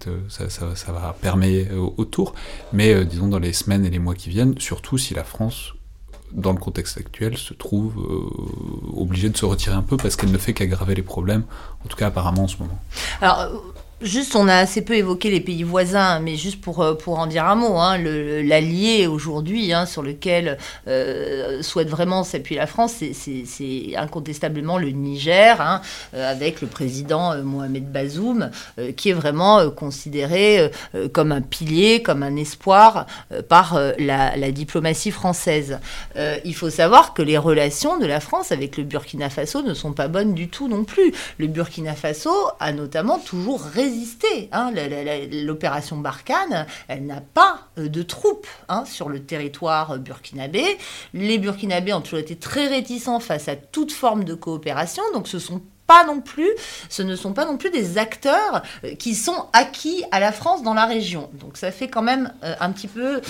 ça va perméer autour, mais disons dans les semaines et les mois qui viennent, surtout si la France, dans le contexte actuel, se trouve obligée de se retirer un peu parce qu'elle ne fait qu'aggraver les problèmes, en tout cas apparemment en ce moment. Alors, juste, on a assez peu évoqué les pays voisins, mais juste pour en dire un mot, l'allié aujourd'hui sur lequel souhaite vraiment s'appuyer la France, c'est incontestablement le Niger, avec le président Mohamed Bazoum, qui est vraiment considéré comme un pilier, comme un espoir par la diplomatie française. Il faut savoir que les relations de la France avec le Burkina Faso ne sont pas bonnes du tout non plus. Le Burkina Faso a notamment toujours résisté résister. L'opération Barkhane, elle n'a pas de troupes sur le territoire burkinabé. Les Burkinabés ont toujours été très réticents face à toute forme de coopération, donc ce ne sont pas non plus des acteurs qui sont acquis à la France dans la région. Donc ça fait quand même un petit peu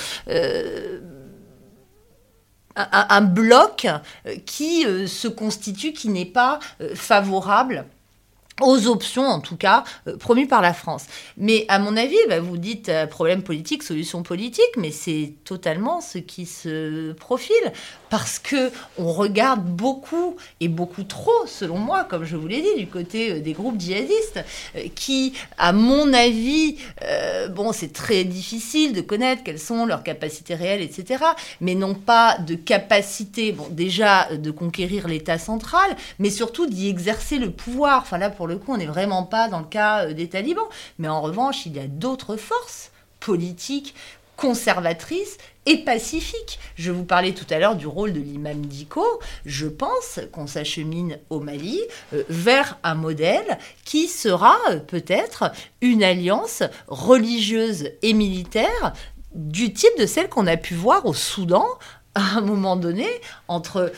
un bloc qui se constitue, qui n'est pas favorable aux options, en tout cas, promues par la France. Mais à mon avis, vous dites problème politique, solution politique, mais c'est totalement ce qui se profile, parce que on regarde beaucoup, et beaucoup trop, selon moi, comme je vous l'ai dit, du côté des groupes djihadistes, qui, à mon avis, c'est très difficile de connaître quelles sont leurs capacités réelles, etc., mais n'ont pas de capacité, déjà, de conquérir l'État central, mais surtout d'y exercer le pouvoir. Enfin là, pour le coup, on n'est vraiment pas dans le cas des talibans. Mais en revanche, il y a d'autres forces politiques, conservatrices et pacifiques. Je vous parlais tout à l'heure du rôle de l'imam Dicko. Je pense qu'on s'achemine au Mali vers un modèle qui sera peut-être une alliance religieuse et militaire du type de celle qu'on a pu voir au Soudan à un moment donné entre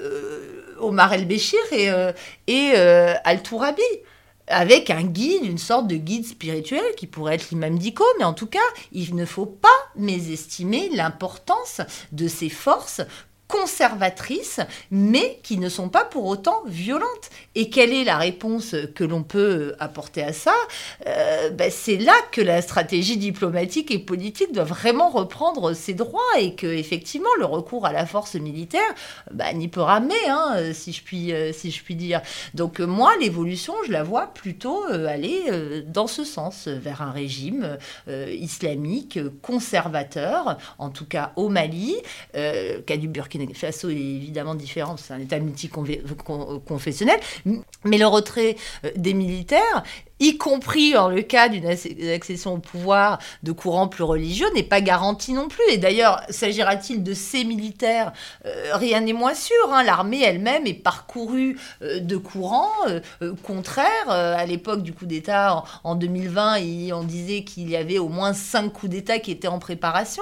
Omar el-Béchir et Al-Tourabi, avec un guide, une sorte de guide spirituel qui pourrait être l'imam Dicko, mais en tout cas, il ne faut pas mésestimer l'importance de ces forces conservatrices, mais qui ne sont pas pour autant violentes. Et quelle est la réponse que l'on peut apporter à ça ? C'est là que la stratégie diplomatique et politique doit vraiment reprendre ses droits, et que effectivement le recours à la force militaire n'y peut ramener, si je puis dire. Donc moi, l'évolution, je la vois plutôt aller dans ce sens, vers un régime islamique conservateur, en tout cas au Mali, cas du Burkina Faso est évidemment différent, c'est un État multiconfessionnel, mais le retrait des militaires, y compris dans le cas d'une accession au pouvoir de courants plus religieux, n'est pas garanti non plus. Et d'ailleurs, s'agira-t-il de ces militaires ? Rien n'est moins sûr. L'armée elle-même est parcourue de courants contraires. À l'époque du coup d'État, en 2020, on disait qu'il y avait au moins 5 coups d'État qui étaient en préparation.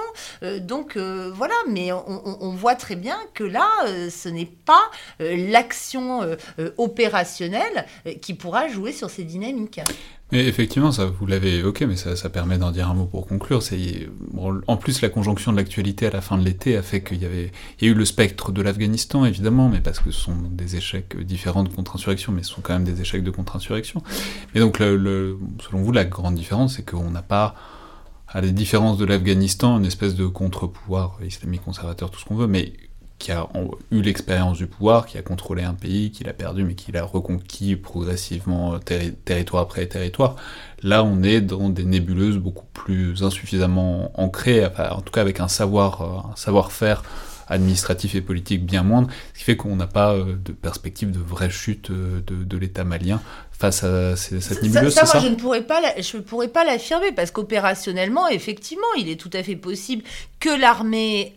Voilà, mais on voit très bien que là, ce n'est pas l'action opérationnelle qui pourra jouer sur ces dynamiques. Mais effectivement, ça, vous l'avez évoqué, mais ça permet d'en dire un mot pour conclure. En plus, la conjonction de l'actualité à la fin de l'été a fait qu'il y a eu le spectre de l'Afghanistan, évidemment, mais parce que ce sont des échecs différents de contre-insurrection, mais ce sont quand même des échecs de contre-insurrection. Mais donc, selon vous, la grande différence, c'est qu'on n'a pas, à la différence de l'Afghanistan, une espèce de contre-pouvoir islamique conservateur, tout ce qu'on veut, mais qui a eu l'expérience du pouvoir, qui a contrôlé un pays, qui l'a perdu, mais qui l'a reconquis progressivement territoire après territoire. Là, on est dans des nébuleuses beaucoup plus insuffisamment ancrées, en tout cas avec un savoir-faire administratif et politique bien moindre, ce qui fait qu'on n'a pas de perspective de vraie chute de l'État malien face à cette nébuleuse, c'est ça ? Moi, je ne pourrais pas l'affirmer, parce qu'opérationnellement, effectivement, il est tout à fait possible que l'armée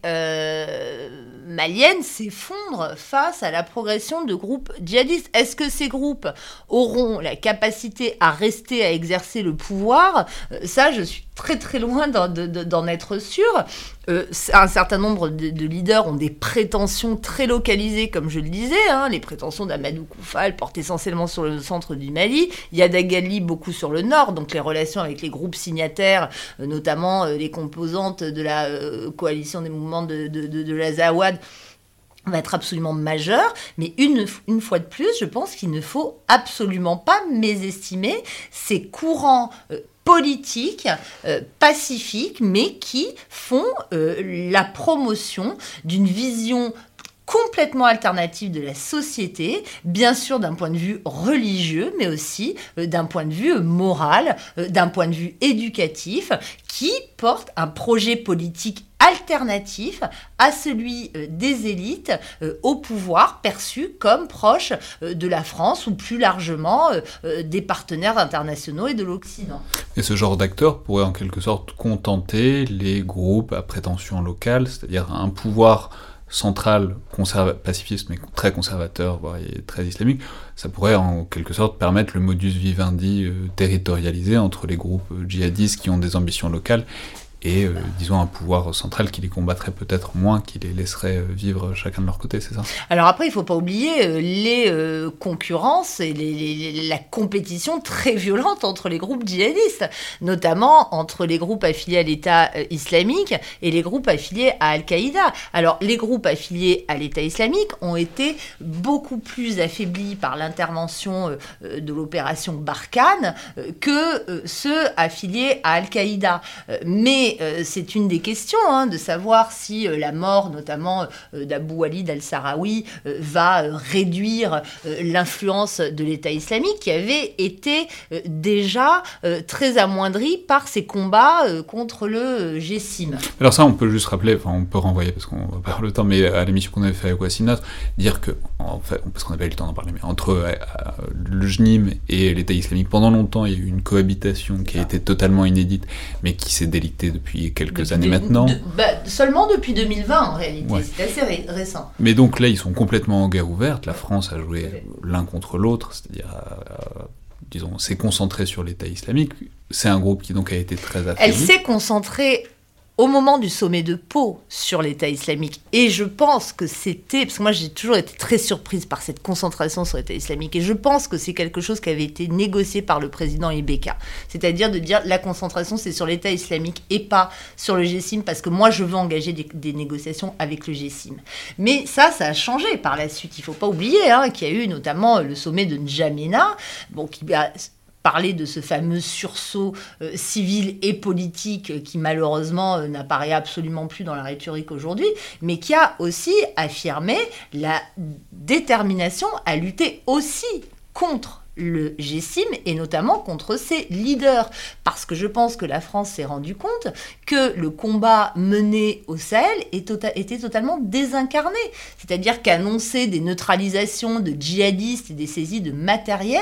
malienne s'effondre face à la progression de groupes djihadistes. Est-ce que ces groupes auront la capacité à rester, à exercer le pouvoir ? Ça, je suis très très loin d'en être sûre. Un certain nombre de leaders ont des prétentions très localisées, comme je le disais, les prétentions d'Amadou Koufal portent essentiellement sur le centre du Mali, Yadagali beaucoup sur le nord, donc les relations avec les groupes signataires, notamment les composantes de la coalition des mouvements de l'Azawad, va être absolument majeure, mais une fois de plus, je pense qu'il ne faut absolument pas mésestimer ces courants politiques, pacifiques, mais qui font la promotion d'une vision complètement alternative de la société, bien sûr d'un point de vue religieux, mais aussi d'un point de vue moral, d'un point de vue éducatif, qui porte un projet politique alternatif à celui des élites au pouvoir, perçu comme proche de la France ou plus largement des partenaires internationaux et de l'Occident. Et ce genre d'acteurs pourrait en quelque sorte contenter les groupes à prétention locale, c'est-à-dire un pouvoir central, pacifiste, mais très conservateur, voire très islamique, ça pourrait en quelque sorte permettre le modus vivendi territorialisé entre les groupes djihadistes qui ont des ambitions locales et, disons, un pouvoir central qui les combattrait peut-être moins, qui les laisserait vivre chacun de leur côté, c'est ça ? Alors après, il ne faut pas oublier les concurrences et la compétition très violente entre les groupes djihadistes, notamment entre les groupes affiliés à l'État islamique et les groupes affiliés à Al-Qaïda. Alors, les groupes affiliés à l'État islamique ont été beaucoup plus affaiblis par l'intervention de l'opération Barkhane que ceux affiliés à Al-Qaïda. Mais c'est une des questions, de savoir si la mort, notamment d'Abou Walid al-Sahraoui, va réduire l'influence de l'État islamique, qui avait été déjà très amoindri par ses combats contre le GSIM. Alors ça, on peut juste rappeler, on peut renvoyer, parce qu'on va pas avoir le temps, mais à l'émission qu'on avait fait avec Wassinat, dire que, en fait, parce qu'on n'a pas eu le temps d'en parler, mais entre le JNIM et l'État islamique, pendant longtemps, il y a eu une cohabitation qui a été totalement inédite, mais qui s'est délictée depuis quelques années maintenant. Seulement depuis 2020, en réalité. Ouais. C'est assez récent. Mais donc là, ils sont complètement en guerre ouverte. La France a joué l'un contre l'autre, c'est-à-dire, disons, s'est concentrée sur l'État islamique. C'est un groupe qui donc a été très affaibli. Elle s'est concentrée au moment du sommet de Pau sur l'État islamique. Et je pense que c'était... Parce que moi, j'ai toujours été très surprise par cette concentration sur l'État islamique. Et je pense que c'est quelque chose qui avait été négocié par le président Ibeka. C'est-à-dire de dire la concentration, c'est sur l'État islamique et pas sur le GSIM, parce que moi, je veux engager des négociations avec le GSIM. Mais ça a changé par la suite. Il ne faut pas oublier qu'il y a eu notamment le sommet de N'Djamena, qui a parler de ce fameux sursaut civil et politique qui malheureusement n'apparaît absolument plus dans la rhétorique aujourd'hui, mais qui a aussi affirmé la détermination à lutter aussi contre le GSIM et notamment contre ses leaders. Parce que je pense que la France s'est rendu compte que le combat mené au Sahel était totalement désincarné. C'est-à-dire qu'annoncer des neutralisations de djihadistes et des saisies de matériel,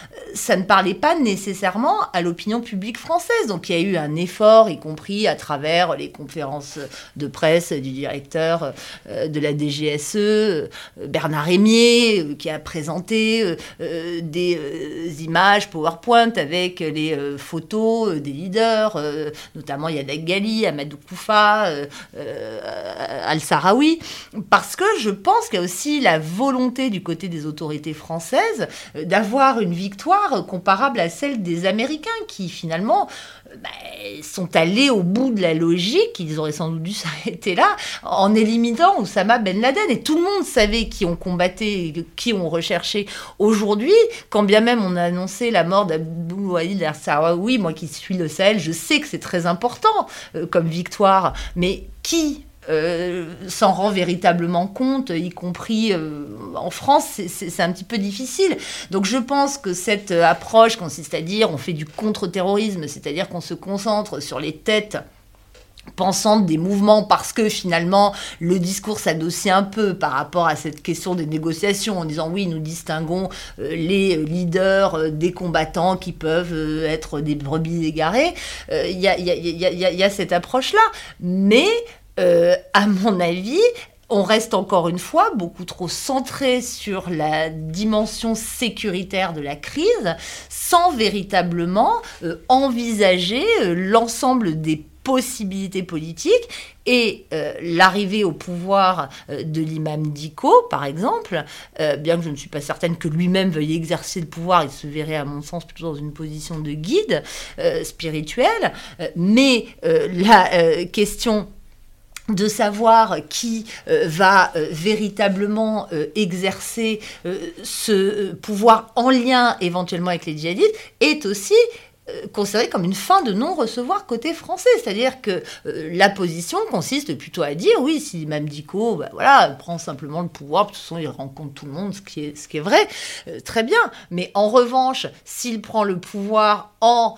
ça ne parlait pas nécessairement à l'opinion publique française. Donc il y a eu un effort, y compris à travers les conférences de presse du directeur de la DGSE, Bernard Rémier, qui a présenté des images PowerPoint avec les photos des leaders, notamment Yadek Ghali, Amadou Koufa, al-Sahraoui, parce que je pense qu'il y a aussi la volonté du côté des autorités françaises d'avoir une victoire comparable à celle des Américains qui finalement sont allés au bout de la logique, ils auraient sans doute dû s'arrêter là, en éliminant Oussama Ben Laden. Et tout le monde savait qui on combattait, qui on recherchait. Aujourd'hui, quand bien même on a annoncé la mort d'Abou Walid al-Sahraoui, moi qui suis le Sahel, je sais que c'est très important comme victoire, mais qui s'en rend véritablement compte, y compris en France, c'est un petit peu difficile. Donc je pense que cette approche consiste à dire on fait du contre-terrorisme, c'est-à-dire qu'on se concentre sur les têtes pensantes des mouvements, parce que finalement le discours s'adossit un peu par rapport à cette question des négociations en disant oui, nous distinguons les leaders des combattants qui peuvent être des brebis égarées. Il y a cette approche-là, mais à mon avis, on reste encore une fois beaucoup trop centré sur la dimension sécuritaire de la crise, sans véritablement envisager l'ensemble des possibilités politiques et l'arrivée au pouvoir de l'imam Dicko, par exemple, bien que je ne suis pas certaine que lui-même veuille exercer le pouvoir, il se verrait à mon sens plutôt dans une position de guide spirituel, mais la question de savoir qui va véritablement exercer ce pouvoir en lien éventuellement avec les djihadistes est aussi considéré comme une fin de non-recevoir côté français. C'est-à-dire que la position consiste plutôt à dire, oui, si l'imam Dicko prend simplement le pouvoir, de toute façon il rencontre tout le monde, ce qui est vrai, très bien. Mais en revanche, s'il prend le pouvoir en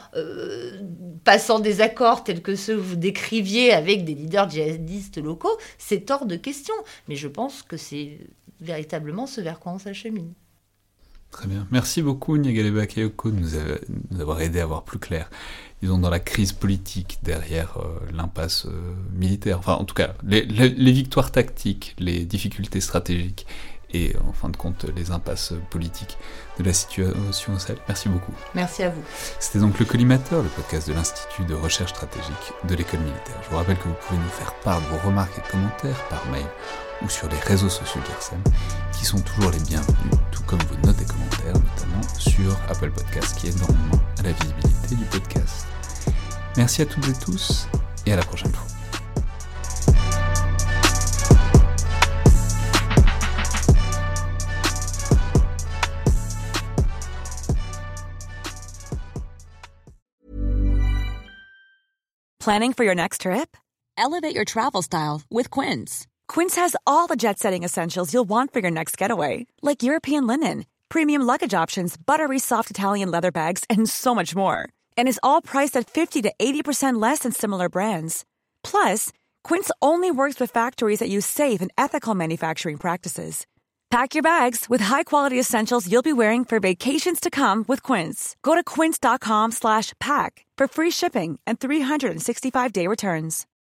passant des accords tels que ceux que vous décriviez avec des leaders djihadistes locaux, c'est hors de question. Mais je pense que c'est véritablement ce vers quoi on s'achemine. Très bien. Merci beaucoup, Niagaleba Kayoko, de nous avoir aidé à voir plus clair. disons, dans la crise politique derrière l'impasse militaire. Enfin, en tout cas, les victoires tactiques, les difficultés stratégiques et, en fin de compte, les impasses politiques de la situation au Sahel. Merci beaucoup. Merci à vous. C'était donc le Collimateur, le podcast de l'Institut de recherche stratégique de l'École militaire. Je vous rappelle que vous pouvez nous faire part de vos remarques et commentaires par mail ou sur les réseaux sociaux de l'IRSEM, qui sont toujours les bienvenus, tout comme vos notes et commentaires, notamment sur Apple Podcasts, qui aident énormément à la visibilité du podcast. Merci à toutes et tous, et à la prochaine fois. Planning for your next trip? Elevate your travel style with Quince. Quince has all the jet-setting essentials you'll want for your next getaway, like European linen, premium luggage options, buttery soft Italian leather bags, and so much more. And is all priced at 50 to 80% less than similar brands. Plus, Quince only works with factories that use safe and ethical manufacturing practices. Pack your bags with high-quality essentials you'll be wearing for vacations to come with Quince. Go to quince.com/pack for free shipping and 365-day returns.